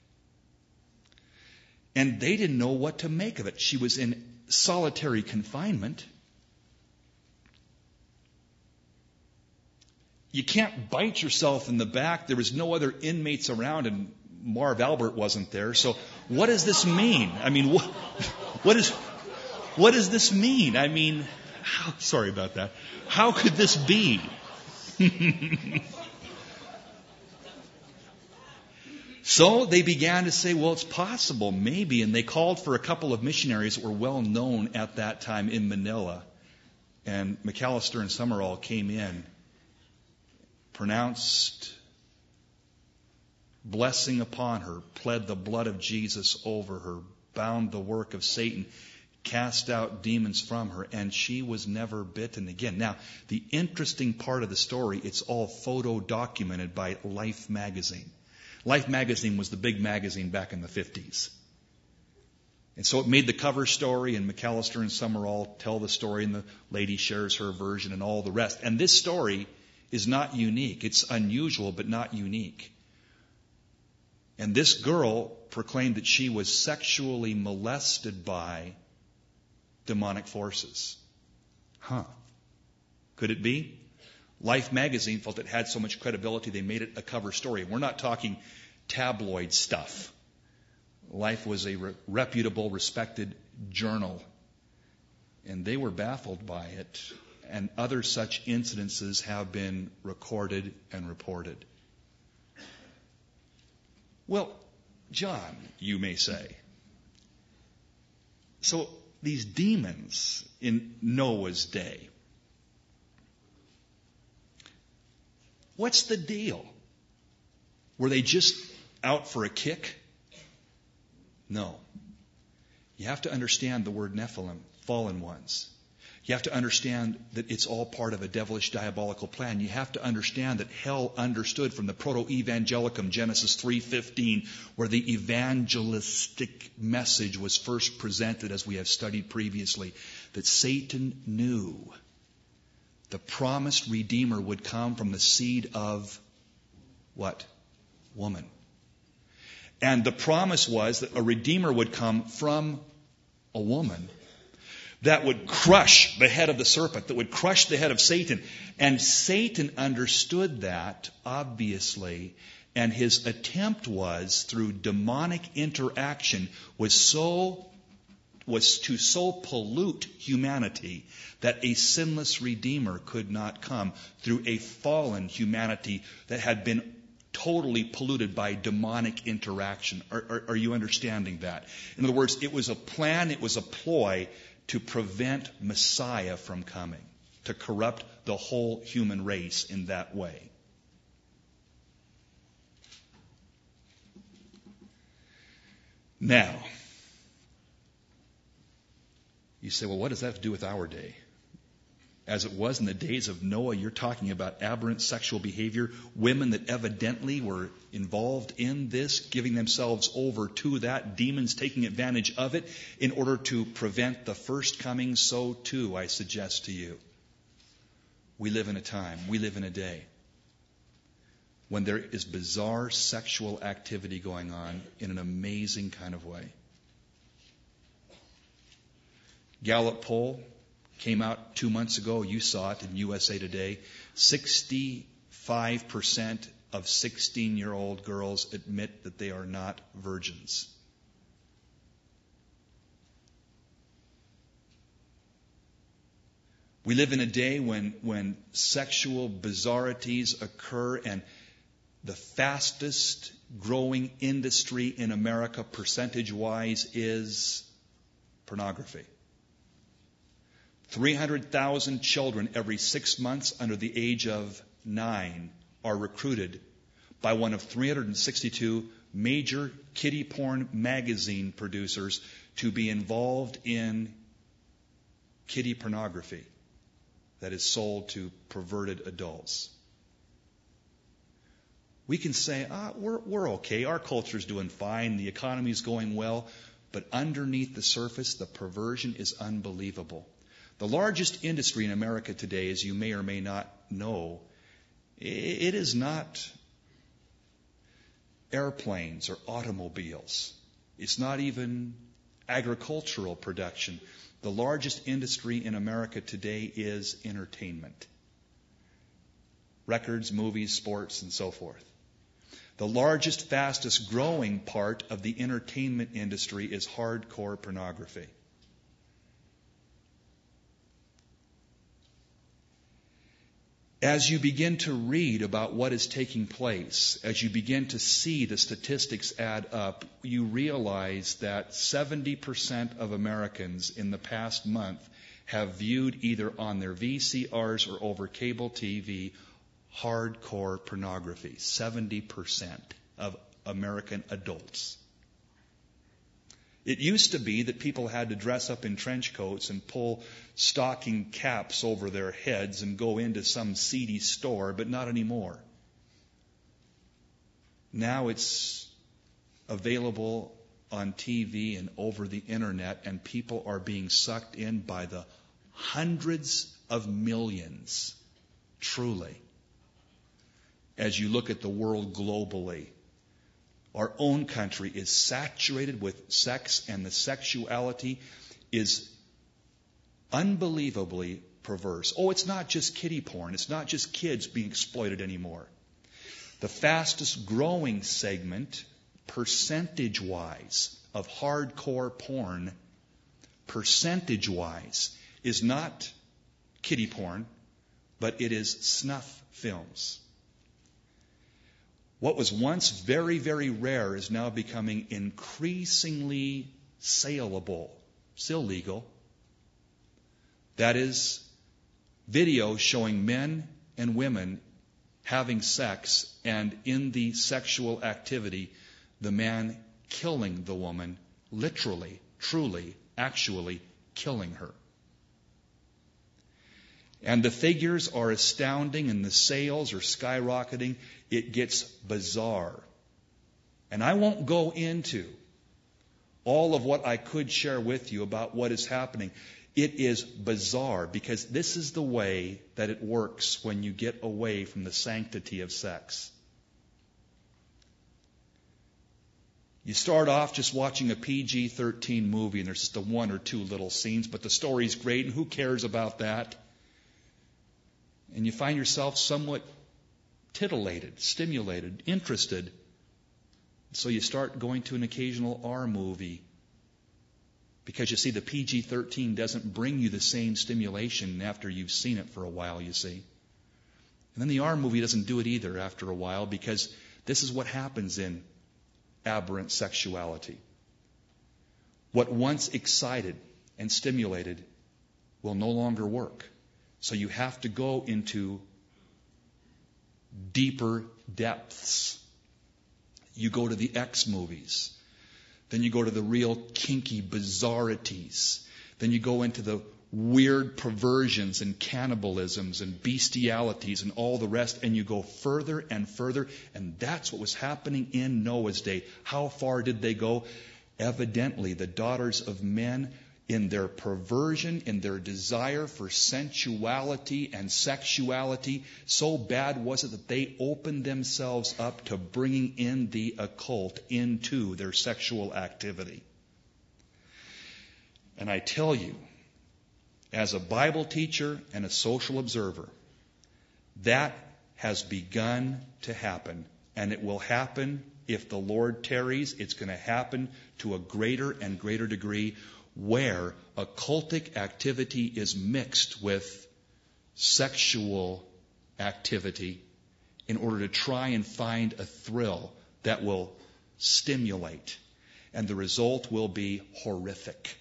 And they didn't know what to make of it. She was in solitary confinement. You can't bite yourself in the back. There was no other inmates around, and Marv Albert wasn't there. So what does this mean? I mean, what does this mean? I mean, sorry about that. How could this be? So they began to say, well, it's possible, maybe. And they called for a couple of missionaries that were well known at that time in Manila. And McAllister and Summerall came in, pronounced blessing upon her, pled the blood of Jesus over her, bound the work of Satan, cast out demons from her, and she was never bitten again. Now, the interesting part of the story, it's all photo documented by Life magazine. Life magazine was the big magazine back in the 50s. And so it made the cover story, and McAllister and Summerall tell the story, and the lady shares her version and all the rest. And this story is not unique. It's unusual, but not unique. And this girl proclaimed that she was sexually molested by demonic forces. Could it be? Life magazine felt it had so much credibility they made it a cover story. We're not talking tabloid stuff. Life was a reputable, respected journal. And they were baffled by it. And other such incidences have been recorded and reported. Well, John, you may say. So these demons in Noah's day, what's the deal? Were they just out for a kick? No. You have to understand the word Nephilim, fallen ones. You have to understand that it's all part of a devilish diabolical plan. You have to understand that hell understood from the proto-evangelicum, Genesis 3:15, where the evangelistic message was first presented, as we have studied previously, that Satan knew the promised Redeemer would come from the seed of what? Woman. And the promise was that a Redeemer would come from a woman that would crush the head of the serpent, that would crush the head of Satan. And Satan understood that, obviously, and his attempt was, through demonic interaction, was to so pollute humanity that a sinless Redeemer could not come through a fallen humanity that had been totally polluted by demonic interaction. Are you understanding that? In other words, it was a plan, it was a ploy to prevent Messiah from coming, to corrupt the whole human race in that way. Now, you say, well, what does that have to do with our day? As it was in the days of Noah, you're talking about aberrant sexual behavior, women that evidently were involved in this, giving themselves over to that, demons taking advantage of it in order to prevent the first coming. So too, I suggest to you, we live in a time, we live in a day when there is bizarre sexual activity going on in an amazing kind of way. Gallup poll came out 2 months ago. You saw it in USA Today. 65% of 16-year-old girls admit that they are not virgins. We live in a day when sexual bizarrities occur, and the fastest growing industry in America, percentage-wise, is pornography. 300,000 children every 6 months under the age of 9 are recruited by one of 362 major kiddie porn magazine producers to be involved in kiddie pornography that is sold to perverted adults. We can say, we're okay, our culture's doing fine, the economy's going well, but underneath the surface, the perversion is unbelievable. The largest industry in America today, as you may or may not know, It is not airplanes or automobiles. It's not even agricultural production. The largest industry in America today is entertainment. Records, movies, sports, and so forth. The largest, fastest growing part of the entertainment industry is hardcore pornography. As you begin to read about what is taking place, as you begin to see the statistics add up, you realize that 70% of Americans in the past month have viewed either on their VCRs or over cable TV hardcore pornography. 70% of American adults. It used to be that people had to dress up in trench coats and pull stocking caps over their heads and go into some seedy store, but not anymore. Now it's available on TV and over the internet, and people are being sucked in by the hundreds of millions, truly. As you look at the world globally, our own country is saturated with sex, and the sexuality is unbelievably perverse. Oh, it's not just kiddie porn. It's not just kids being exploited anymore. The fastest growing segment, percentage-wise, of hardcore porn, percentage-wise, is not kiddie porn, but it is snuff films. What was once very, very rare is now becoming increasingly saleable, still legal. That is, videos showing men and women having sex, and in the sexual activity, the man killing the woman, literally, truly, actually killing her. And the figures are astounding, and the sales are skyrocketing. It gets bizarre. And I won't go into all of what I could share with you about what is happening. It is bizarre, because this is the way that it works when you get away from the sanctity of sex. You start off just watching a PG-13 movie, and there's just one or two little scenes, but the story's great, and who cares about that? And you find yourself somewhat titillated, stimulated, interested. So you start going to an occasional R movie. Because you see, the PG-13 doesn't bring you the same stimulation after you've seen it for a while, you see. And then the R movie doesn't do it either after a while, because this is what happens in aberrant sexuality. What once excited and stimulated will no longer work. So you have to go into deeper depths. You go to the X movies. Then you go to the real kinky bizarrities. Then you go into the weird perversions and cannibalisms and bestialities and all the rest, and you go further and further. And that's what was happening in Noah's day. How far did they go? Evidently, the daughters of men, in their perversion, in their desire for sensuality and sexuality, so bad was it that they opened themselves up to bringing in the occult into their sexual activity. And I tell you, as a Bible teacher and a social observer, that has begun to happen, and it will happen if the Lord tarries. It's going to happen to a greater and greater degree, where occultic activity is mixed with sexual activity in order to try and find a thrill that will stimulate. And the result will be horrific.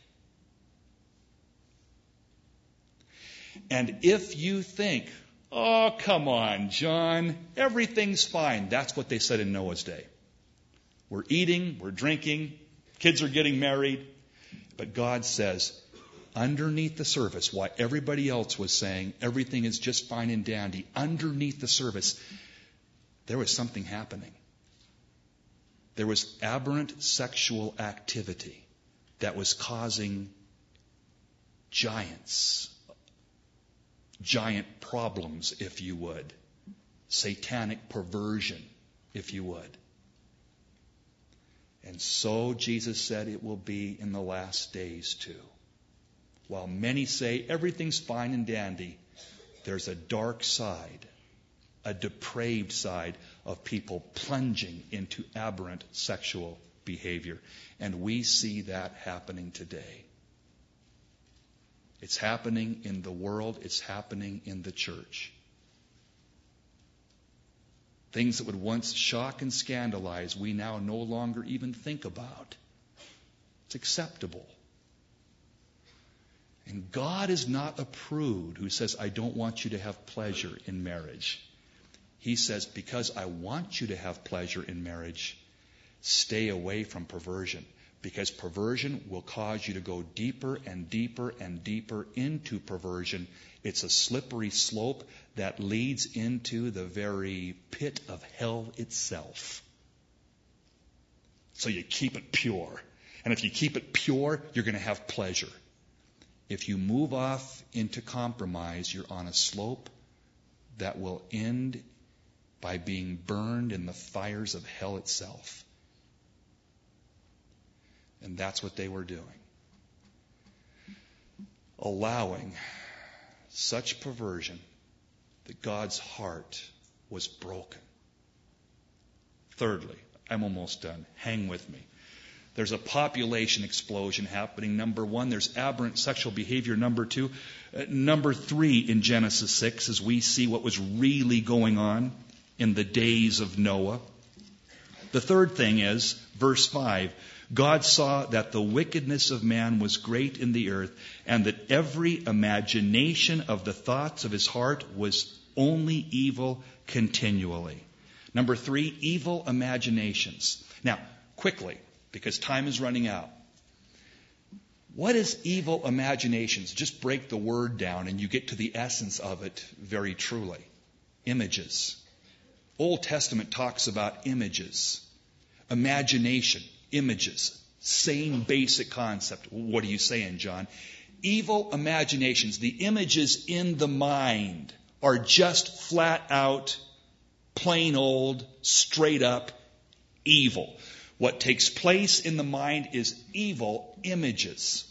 And if you think, oh, come on, John, everything's fine. That's what they said in Noah's day. We're eating, we're drinking, kids are getting married. But God says, underneath the surface, why everybody else was saying everything is just fine and dandy, underneath the surface, there was something happening. There was aberrant sexual activity that was causing giant problems, if you would. satanic perversion, if you would. And so Jesus said it will be in the last days too. While many say everything's fine and dandy, there's a dark side, a depraved side of people plunging into aberrant sexual behavior. And we see that happening today. It's happening in the world. It's happening in the church. Things that would once shock and scandalize, we now no longer even think about. It's acceptable. And God is not a prude who says, I don't want you to have pleasure in marriage. He says, because I want you to have pleasure in marriage, stay away from perversion. Because perversion will cause you to go deeper and deeper and deeper into perversion. It's a slippery slope that leads into the very pit of hell itself. So you keep it pure. And if you keep it pure, you're going to have pleasure. If you move off into compromise, you're on a slope that will end by being burned in the fires of hell itself. And that's what they were doing. Allowing such perversion that God's heart was broken. Thirdly, I'm almost done. Hang with me. There's a population explosion happening. Number one, there's aberrant sexual behavior. Number two. Number three in Genesis 6, as we see what was really going on in the days of Noah. The third thing is, verse 5, God saw that the wickedness of man was great in the earth, and that every imagination of the thoughts of his heart was only evil continually. Number three, evil imaginations. Now, quickly, because time is running out. What is evil imaginations? Just break the word down and you get to the essence of it very truly. Images. Old Testament talks about images. Imagination. Images. Same basic concept. What are you saying, John? Evil imaginations, the images in the mind, are just flat out, plain old, straight up evil. What takes place in the mind is evil images.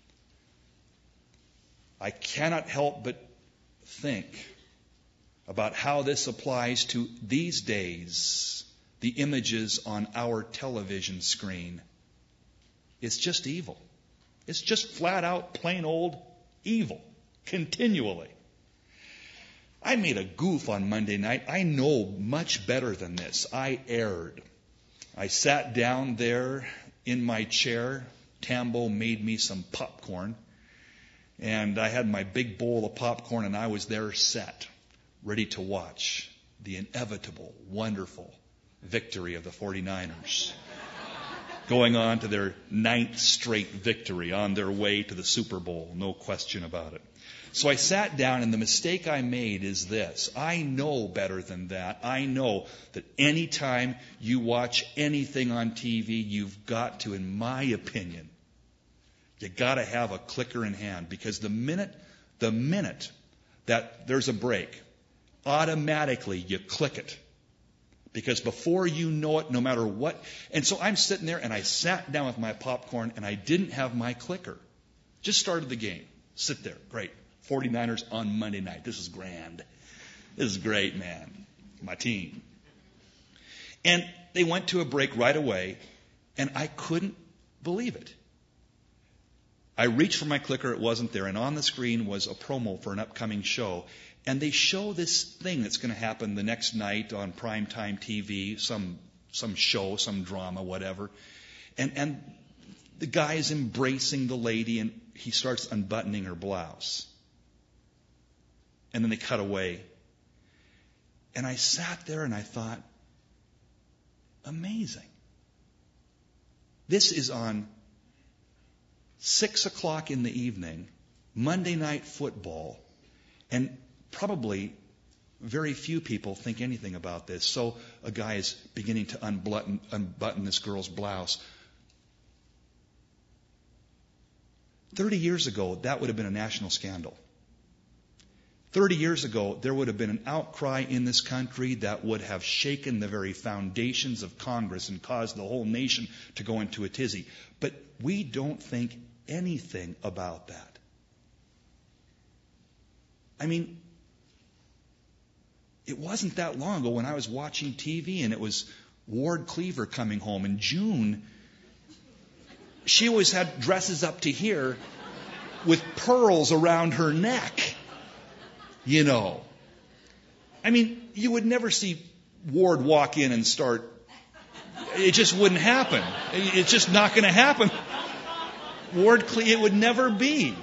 I cannot help but think about how this applies to these days, the images on our television screen. It's just evil. It's just flat out, plain old evil, continually. I made a goof on Monday night. I know much better than this. I erred. I sat down there in my chair. Tambo made me some popcorn. And I had my big bowl of popcorn, and I was there set, ready to watch the inevitable, wonderful victory of the 49ers. Going on to their 9th straight victory on their way to the Super Bowl. No question about it. So I sat down, and the mistake I made is this. I know better than that. I know that any time you watch anything on TV, you've got to, in my opinion, you got to have a clicker in hand. Because the minute that there's a break, automatically you click it. Because before you know it, no matter what. And so I'm sitting there, and I sat down with my popcorn, and I didn't have my clicker. Just started the game. Sit there. Great. 49ers on Monday night. This is grand. This is great, man. My team. And they went to a break right away, and I couldn't believe it. I reached for my clicker. It wasn't there. And on the screen was a promo for an upcoming show. And they show this thing that's going to happen the next night on primetime TV, some show, some drama, whatever. And the guy is embracing the lady, and he starts unbuttoning her blouse. And then they cut away. And I sat there and I thought, amazing. This is on 6 o'clock in the evening, Monday Night Football, and probably very few people think anything about this. So a guy is beginning to unbutton this girl's blouse. 30 years ago, that would have been a national scandal. 30 years ago, there would have been an outcry in this country that would have shaken the very foundations of Congress and caused the whole nation to go into a tizzy. But we don't think anything about that. I mean, it wasn't that long ago when I was watching TV and it was Ward Cleaver coming home in June. She always had dresses up to here with pearls around her neck. You know. I mean, you would never see Ward walk in and start. It just wouldn't happen. It's just not going to happen. It would never be.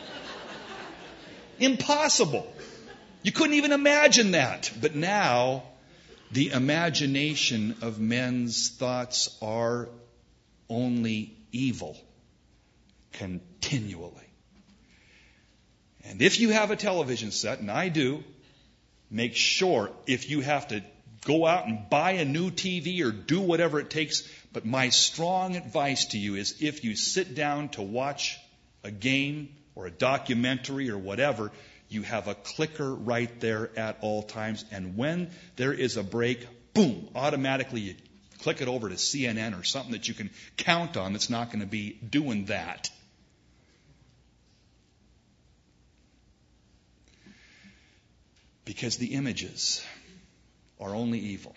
Impossible. You couldn't even imagine that. But now, the imagination of men's thoughts are only evil continually. And if you have a television set, and I do, make sure if you have to go out and buy a new TV or do whatever it takes. But my strong advice to you is if you sit down to watch a game or a documentary or whatever, you have a clicker right there at all times. And when there is a break, boom, automatically you click it over to CNN or something that you can count on that's not going to be doing that. Because the images are only evil.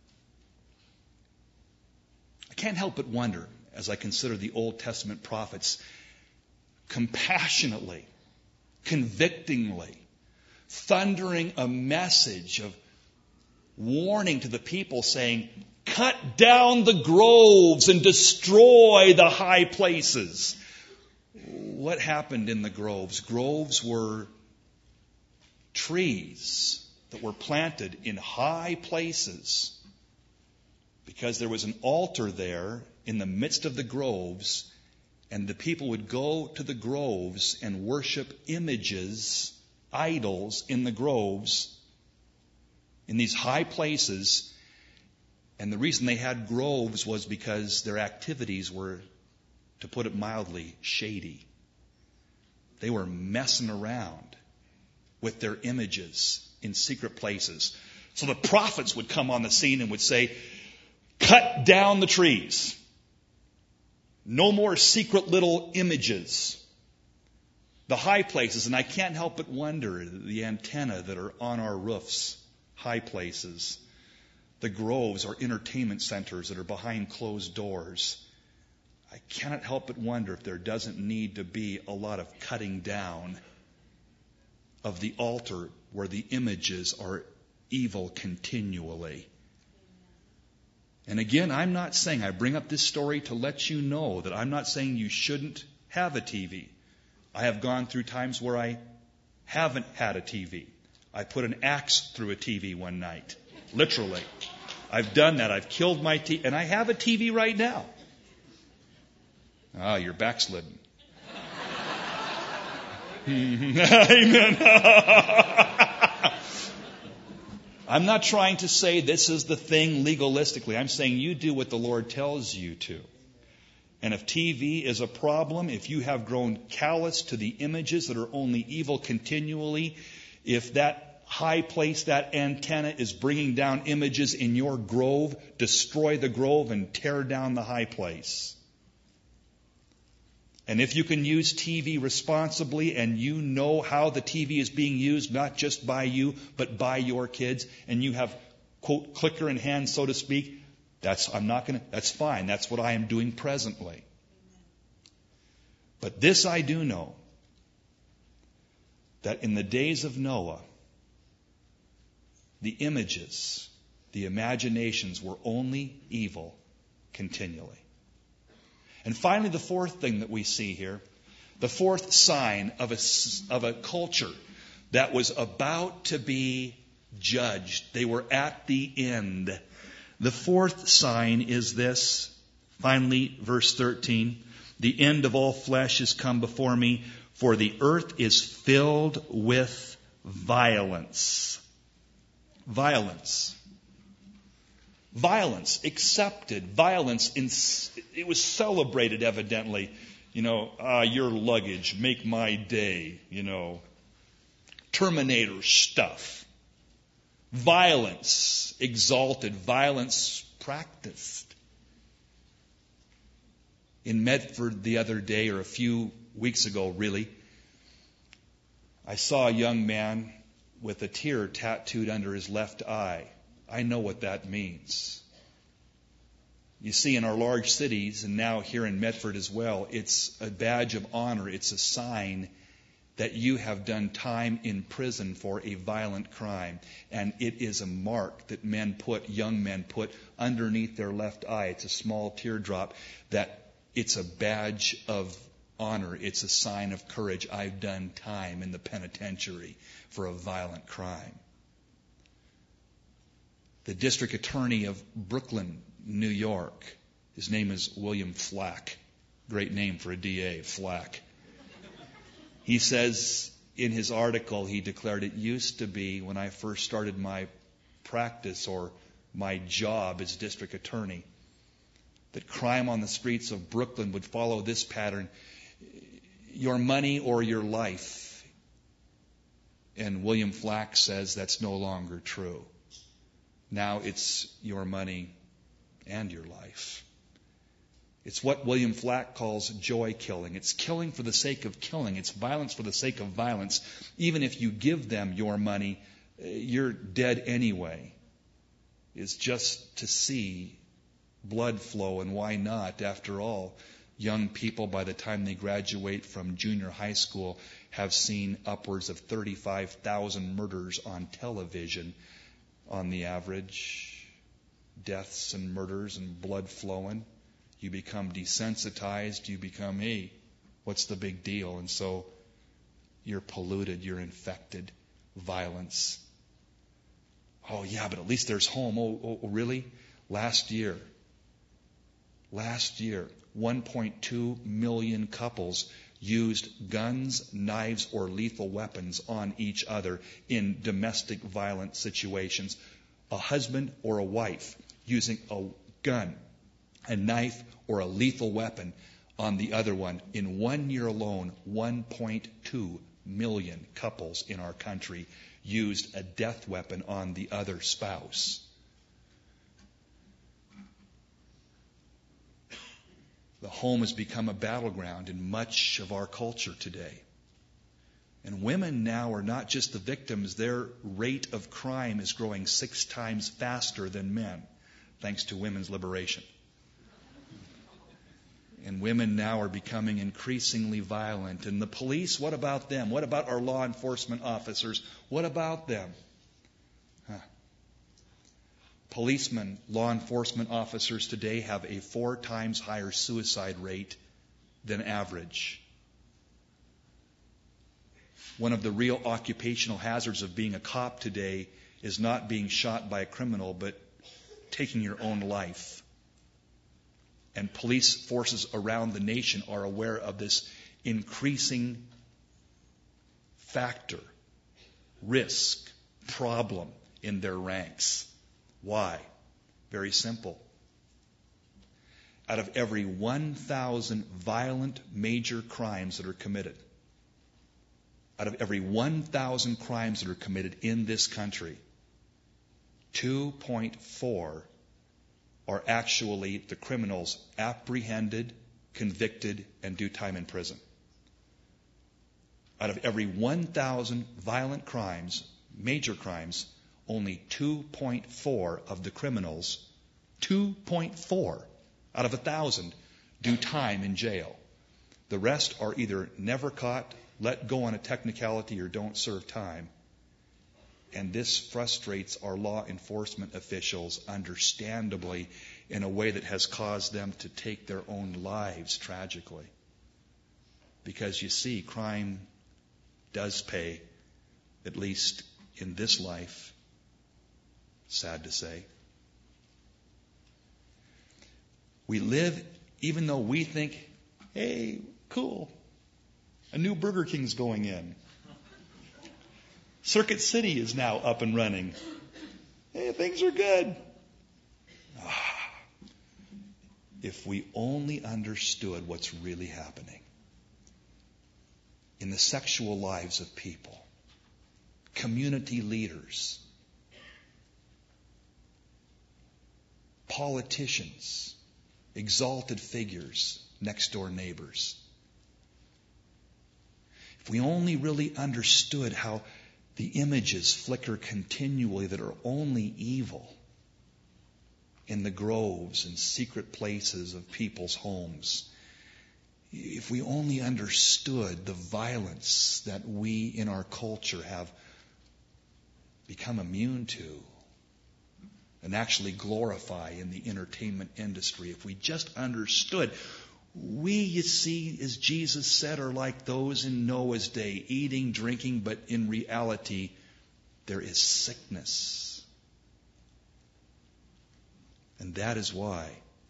I can't help but wonder, as I consider the Old Testament prophets, compassionately, convictingly, thundering a message of warning to the people saying, cut down the groves and destroy the high places. What happened in the groves? Groves were trees that were planted in high places because there was an altar there in the midst of the groves, and the people would go to the groves and worship images, idols in the groves, in these high places. And the reason they had groves was because their activities were, to put it mildly, shady. They were messing around with their images in secret places. So the prophets would come on the scene and would say, cut down the trees. No more secret little images. The high places, and I can't help but wonder, the antennae that are on our roofs, high places, the groves are entertainment centers that are behind closed doors. I cannot help but wonder if there doesn't need to be a lot of cutting down of the altar where the images are evil continually. And again, I'm not saying, I bring up this story to let you know that I'm not saying you shouldn't have a TV. I have gone through times where I haven't had a TV. I put an axe through a TV one night. Literally. I've done that. I've killed my TV. And I have a TV right now. Ah, you're backslidden. Amen. I'm not trying to say this is the thing legalistically. I'm saying you do what the Lord tells you to. And if TV is a problem, if you have grown callous to the images that are only evil continually, if that high place, that antenna is bringing down images in your grove, destroy the grove and tear down the high place. And if you can use TV responsibly and you know how the TV is being used, not just by you, but by your kids, and you have, quote, clicker in hand, so to speak, that's fine. That's what I am doing presently. But this I do know, that in the days of Noah, the images, the imaginations were only evil continually. And finally, the fourth thing that we see here, the fourth sign of a culture that was about to be judged. They were at the end. The fourth sign is this. Finally, verse 13. The end of all flesh is come before me, for the earth is filled with violence. Violence. Violence accepted. Violence, it was celebrated evidently. Your luggage, make my day, Terminator stuff. Violence exalted, violence practiced. In Medford the other day, or a few weeks ago really, I saw a young man with a tear tattooed under his left eye. I know what that means. You see, in our large cities, and now here in Medford as well, it's a badge of honor. It's a sign that you have done time in prison for a violent crime. And it is a mark that young men put underneath their left eye. It's a small teardrop that it's a badge of honor. It's a sign of courage. I've done time in the penitentiary for a violent crime. The district attorney of Brooklyn, New York, his name is William Flack. Great name for a DA, Flack. He says in his article, he declared, it used to be when I first started my practice or my job as district attorney, that crime on the streets of Brooklyn would follow this pattern: your money or your life. And William Flack says that's no longer true. Now it's your money and your life. It's what William Flack calls joy killing. It's killing for the sake of killing. It's violence for the sake of violence. Even if you give them your money, you're dead anyway. It's just to see blood flow, and why not? After all, young people, by the time they graduate from junior high school, have seen upwards of 35,000 murders on television on the average. Deaths and murders and blood flowing. You become desensitized. You become, hey, what's the big deal? And so you're polluted. You're infected. Violence. Oh, yeah, but at least there's home. Oh, really? Last year, 1.2 million couples used guns, knives, or lethal weapons on each other in domestic violent situations. A husband or a wife using a gun, a knife, or a lethal weapon on the other one. In 1 year alone, 1.2 million couples in our country used a death weapon on the other spouse. The home has become a battleground in much of our culture today. And women now are not just the victims. Their rate of crime is growing 6 times faster than men, thanks to women's liberation. And women now are becoming increasingly violent. And the police, what about them? What about our law enforcement officers? What about them? Policemen, law enforcement officers today have a 4 times higher suicide rate than average. One of the real occupational hazards of being a cop today is not being shot by a criminal, but taking your own life. And police forces around the nation are aware of this increasing factor, risk, problem in their ranks. Why? Very simple. Out of every 1,000 violent major crimes that are committed, out of every 1,000 crimes that are committed in this country, 2.4 are actually the criminals apprehended, convicted, and do time in prison. Out of every 1,000 violent crimes, major crimes, only 2.4 of the criminals, 2.4 out of 1,000, do time in jail. The rest are either never caught, let go on a technicality, or don't serve time. And this frustrates our law enforcement officials, understandably, in a way that has caused them to take their own lives tragically. Because you see, crime does pay, at least in this life. Sad to say. We live, even though we think, hey, cool, a new Burger King's going in. Circuit City is now up and running. Hey, things are good. If we only understood what's really happening in the sexual lives of people, community leaders, politicians, exalted figures, next door neighbors. If we only really understood how the images flicker continually that are only evil in the groves and secret places of people's homes. If we only understood the violence that we in our culture have become immune to and actually glorify in the entertainment industry, if we just understood, we, you see, as Jesus said, are like those in Noah's day, eating, drinking, but in reality, there is sickness. And that is why,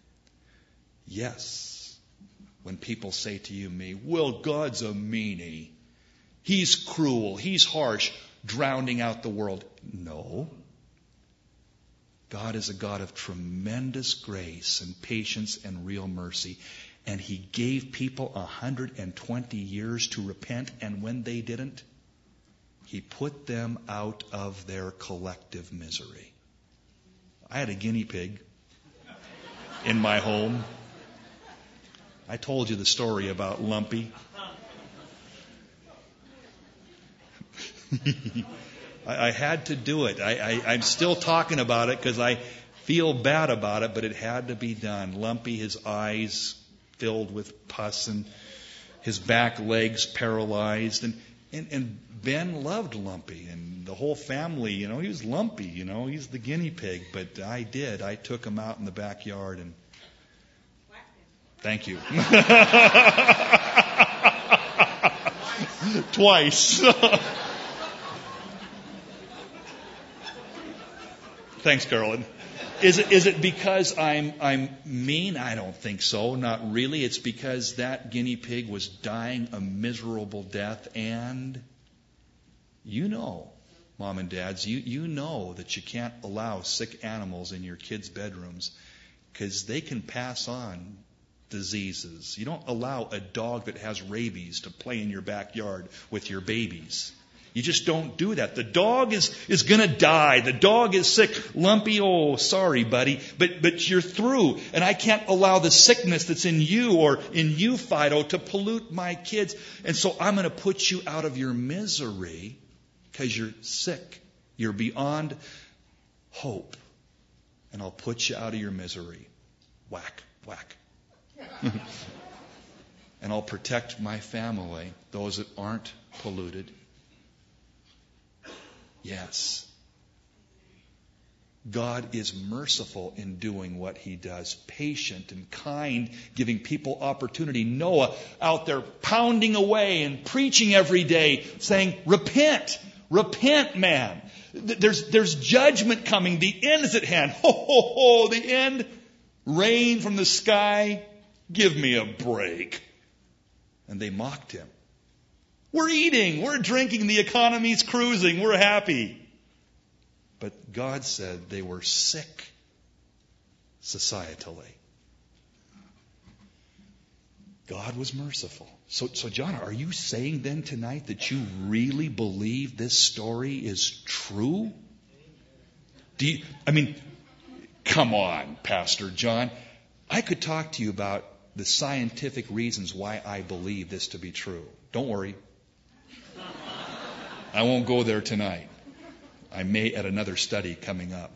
yes, when people say to you and me, well, God's a meanie. He's cruel. He's harsh, drowning out the world. No. God is a God of tremendous grace and patience and real mercy. And He gave people 120 years to repent, and when they didn't, He put them out of their collective misery. I had a guinea pig in my home. I told you the story about Lumpy. I had to do it. I'm still talking about it because I feel bad about it, but it had to be done. Lumpy, his eyes filled with pus and his back legs paralyzed. And Ben loved Lumpy, and the whole family, he was Lumpy, he's the guinea pig. But I took him out in the backyard and thank you. Twice. Thanks, Carolyn. Is it because I'm mean? I don't think so. Not really. It's because that guinea pig was dying a miserable death. And Mom and Dads, you know that you can't allow sick animals in your kids' bedrooms because they can pass on diseases. You don't allow a dog that has rabies to play in your backyard with your babies. You just don't do that. The dog is going to die. The dog is sick. Lumpy, oh, sorry, buddy. But you're through. And I can't allow the sickness that's in you or in you, Fido, to pollute my kids. And so I'm going to put you out of your misery because you're sick. You're beyond hope. And I'll put you out of your misery. Whack, whack. And I'll protect my family, those that aren't polluted. Yes. God is merciful in doing what He does, patient and kind, giving people opportunity. Noah out there pounding away and preaching every day, saying, repent, repent, man. There's judgment coming. The end is at hand. Ho, ho, ho, the end. Rain from the sky. Give me a break. And they mocked him. We're eating, we're drinking, the economy's cruising, we're happy. But God said they were sick societally. God was merciful. So John, are you saying then tonight that you really believe this story is true? Come on, Pastor John. I could talk to you about the scientific reasons why I believe this to be true. Don't worry. I won't go there tonight. I may at another study coming up.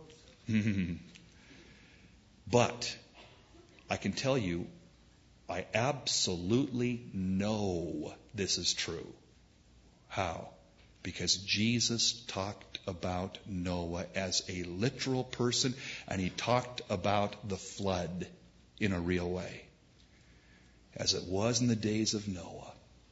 But I can tell you, I absolutely know this is true. How? Because Jesus talked about Noah as a literal person, and He talked about the flood in a real way, as it was in the days of Noah.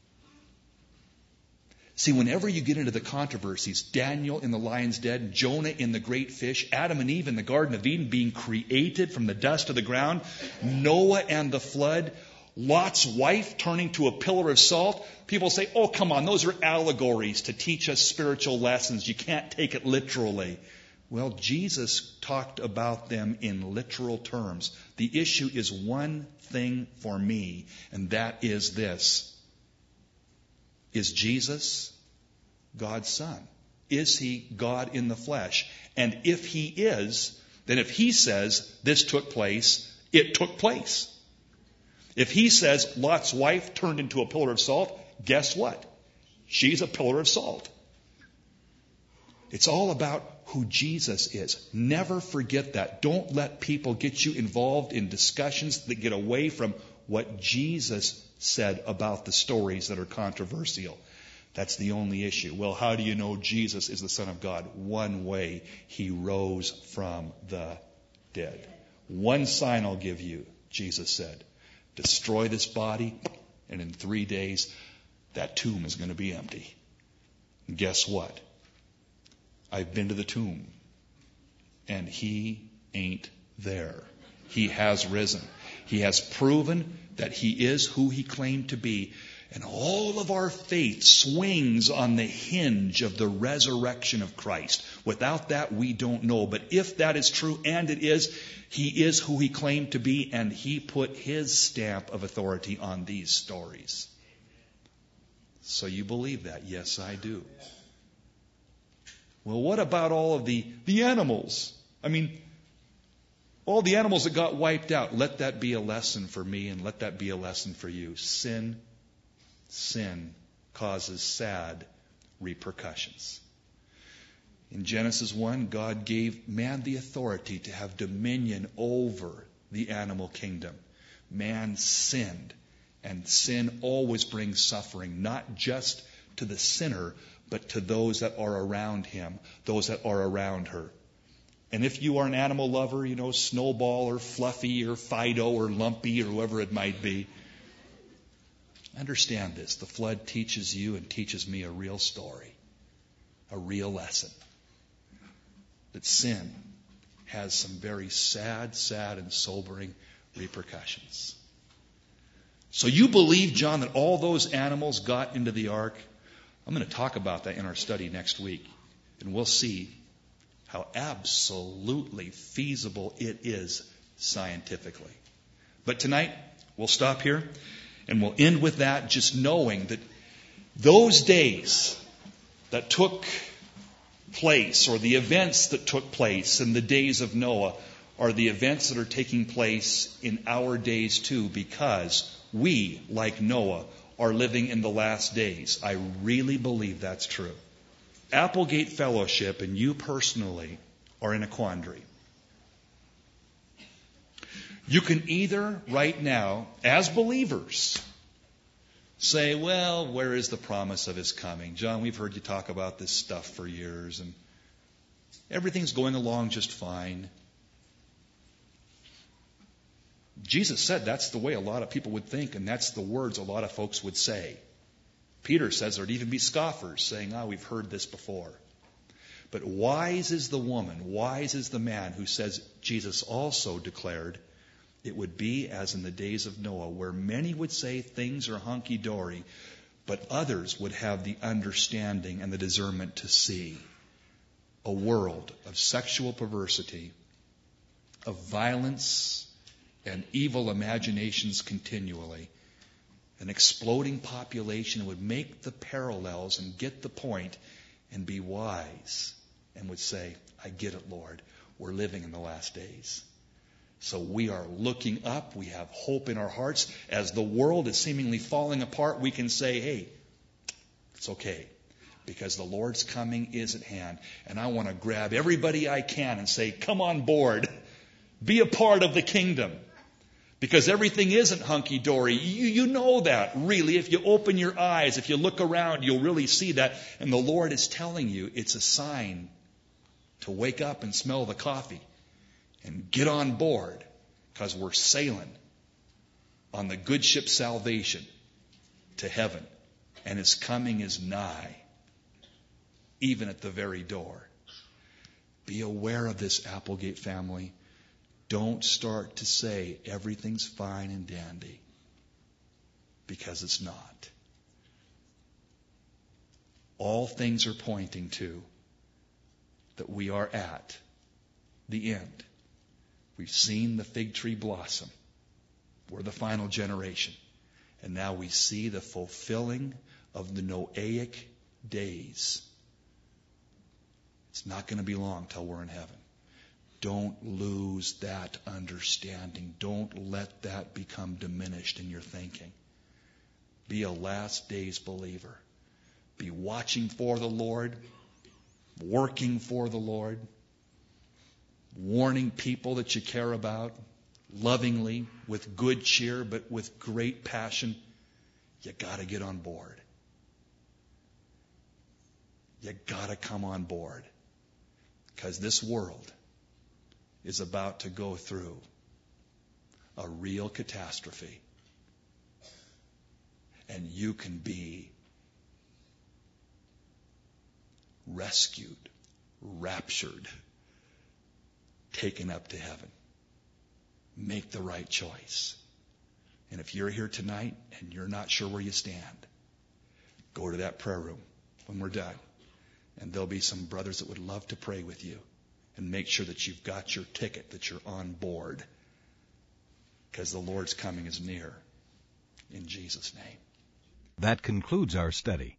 See, whenever you get into the controversies, Daniel in the lion's den, Jonah in the great fish, Adam and Eve in the Garden of Eden being created from the dust of the ground, Noah and the flood, Lot's wife turning to a pillar of salt, people say, oh, come on, those are allegories to teach us spiritual lessons. You can't take it literally. Well, Jesus talked about them in literal terms. The issue is one thing for me, and that is this. Is Jesus God's Son? Is he God in the flesh? And if he is, then if he says this took place, it took place. If he says Lot's wife turned into a pillar of salt, guess what? She's a pillar of salt. It's all about who Jesus is. Never forget that. Don't let people get you involved in discussions that get away from what Jesus said about the stories that are controversial. That's the only issue. Well, how do you know Jesus is the Son of God? One way, he rose from the dead. One sign I'll give you, Jesus said. Destroy this body, and in 3 days, that tomb is going to be empty. And guess what? I've been to the tomb, and he ain't there. He has risen. He has proven that he is who he claimed to be. And all of our faith swings on the hinge of the resurrection of Christ. Without that, we don't know. But if that is true, and it is, he is who he claimed to be, and he put his stamp of authority on these stories. So you believe that? Yes, I do. Well, what about all of the animals? I mean, all the animals that got wiped out. Let that be a lesson for me, and let that be a lesson for you. Sin causes sad repercussions. In Genesis 1, God gave man the authority to have dominion over the animal kingdom. Man sinned, and sin always brings suffering, not just to the sinner, but to those that are around him, those that are around her. And if you are an animal lover, Snowball or Fluffy or Fido or Lumpy or whoever it might be, understand this. The flood teaches you and teaches me a real story, a real lesson. That sin has some very sad and sobering repercussions. So you believe, John, that all those animals got into the ark? I'm going to talk about that in our study next week. And we'll see how absolutely feasible it is scientifically. But tonight, we'll stop here. And we'll end with that, just knowing that those days that took place, or the events that took place in the days of Noah, are the events that are taking place in our days too, because we, like Noah, are living in the last days. I really believe that's true. Applegate Fellowship and you personally are in a quandary. You can either, right now, as believers, say, well, where is the promise of his coming? John, we've heard you talk about this stuff for years, and everything's going along just fine. Jesus said that's the way a lot of people would think, and that's the words a lot of folks would say. Peter says there'd even be scoffers saying, we've heard this before. But wise is the woman, wise is the man who says Jesus also declared, it would be as in the days of Noah, where many would say things are hunky-dory, but others would have the understanding and the discernment to see a world of sexual perversity, of violence and evil imaginations continually, an exploding population would make the parallels and get the point and be wise and would say, I get it, Lord. We're living in the last days. So we are looking up. We have hope in our hearts. As the world is seemingly falling apart, we can say, hey, it's okay, because the Lord's coming is at hand. And I want to grab everybody I can and say, come on board. Be a part of the kingdom. Because everything isn't hunky-dory. You know that, really. If you open your eyes, if you look around, you'll really see that. And the Lord is telling you it's a sign to wake up and smell the coffee and get on board, because we're sailing on the good ship Salvation to heaven. And his coming is nigh, even at the very door. Be aware of this, Applegate family. Don't start to say everything's fine and dandy, because it's not. All things are pointing to that we are at the end. We've seen the fig tree blossom. We're the final generation. And now we see the fulfilling of the Noahic days. It's not going to be long till we're in heaven. Don't lose that understanding. Don't let that become diminished in your thinking. Be a last days believer. Be watching for the Lord, working for the Lord, warning people that you care about, lovingly, with good cheer, but with great passion. You got to get on board. You got to come on board. Because this world is about to go through a real catastrophe. And you can be rescued, raptured, taken up to heaven. Make the right choice. And if you're here tonight and you're not sure where you stand, go to that prayer room when we're done. And there'll be some brothers that would love to pray with you and make sure that you've got your ticket, that you're on board. Because the Lord's coming is near. In Jesus' name. That concludes our study.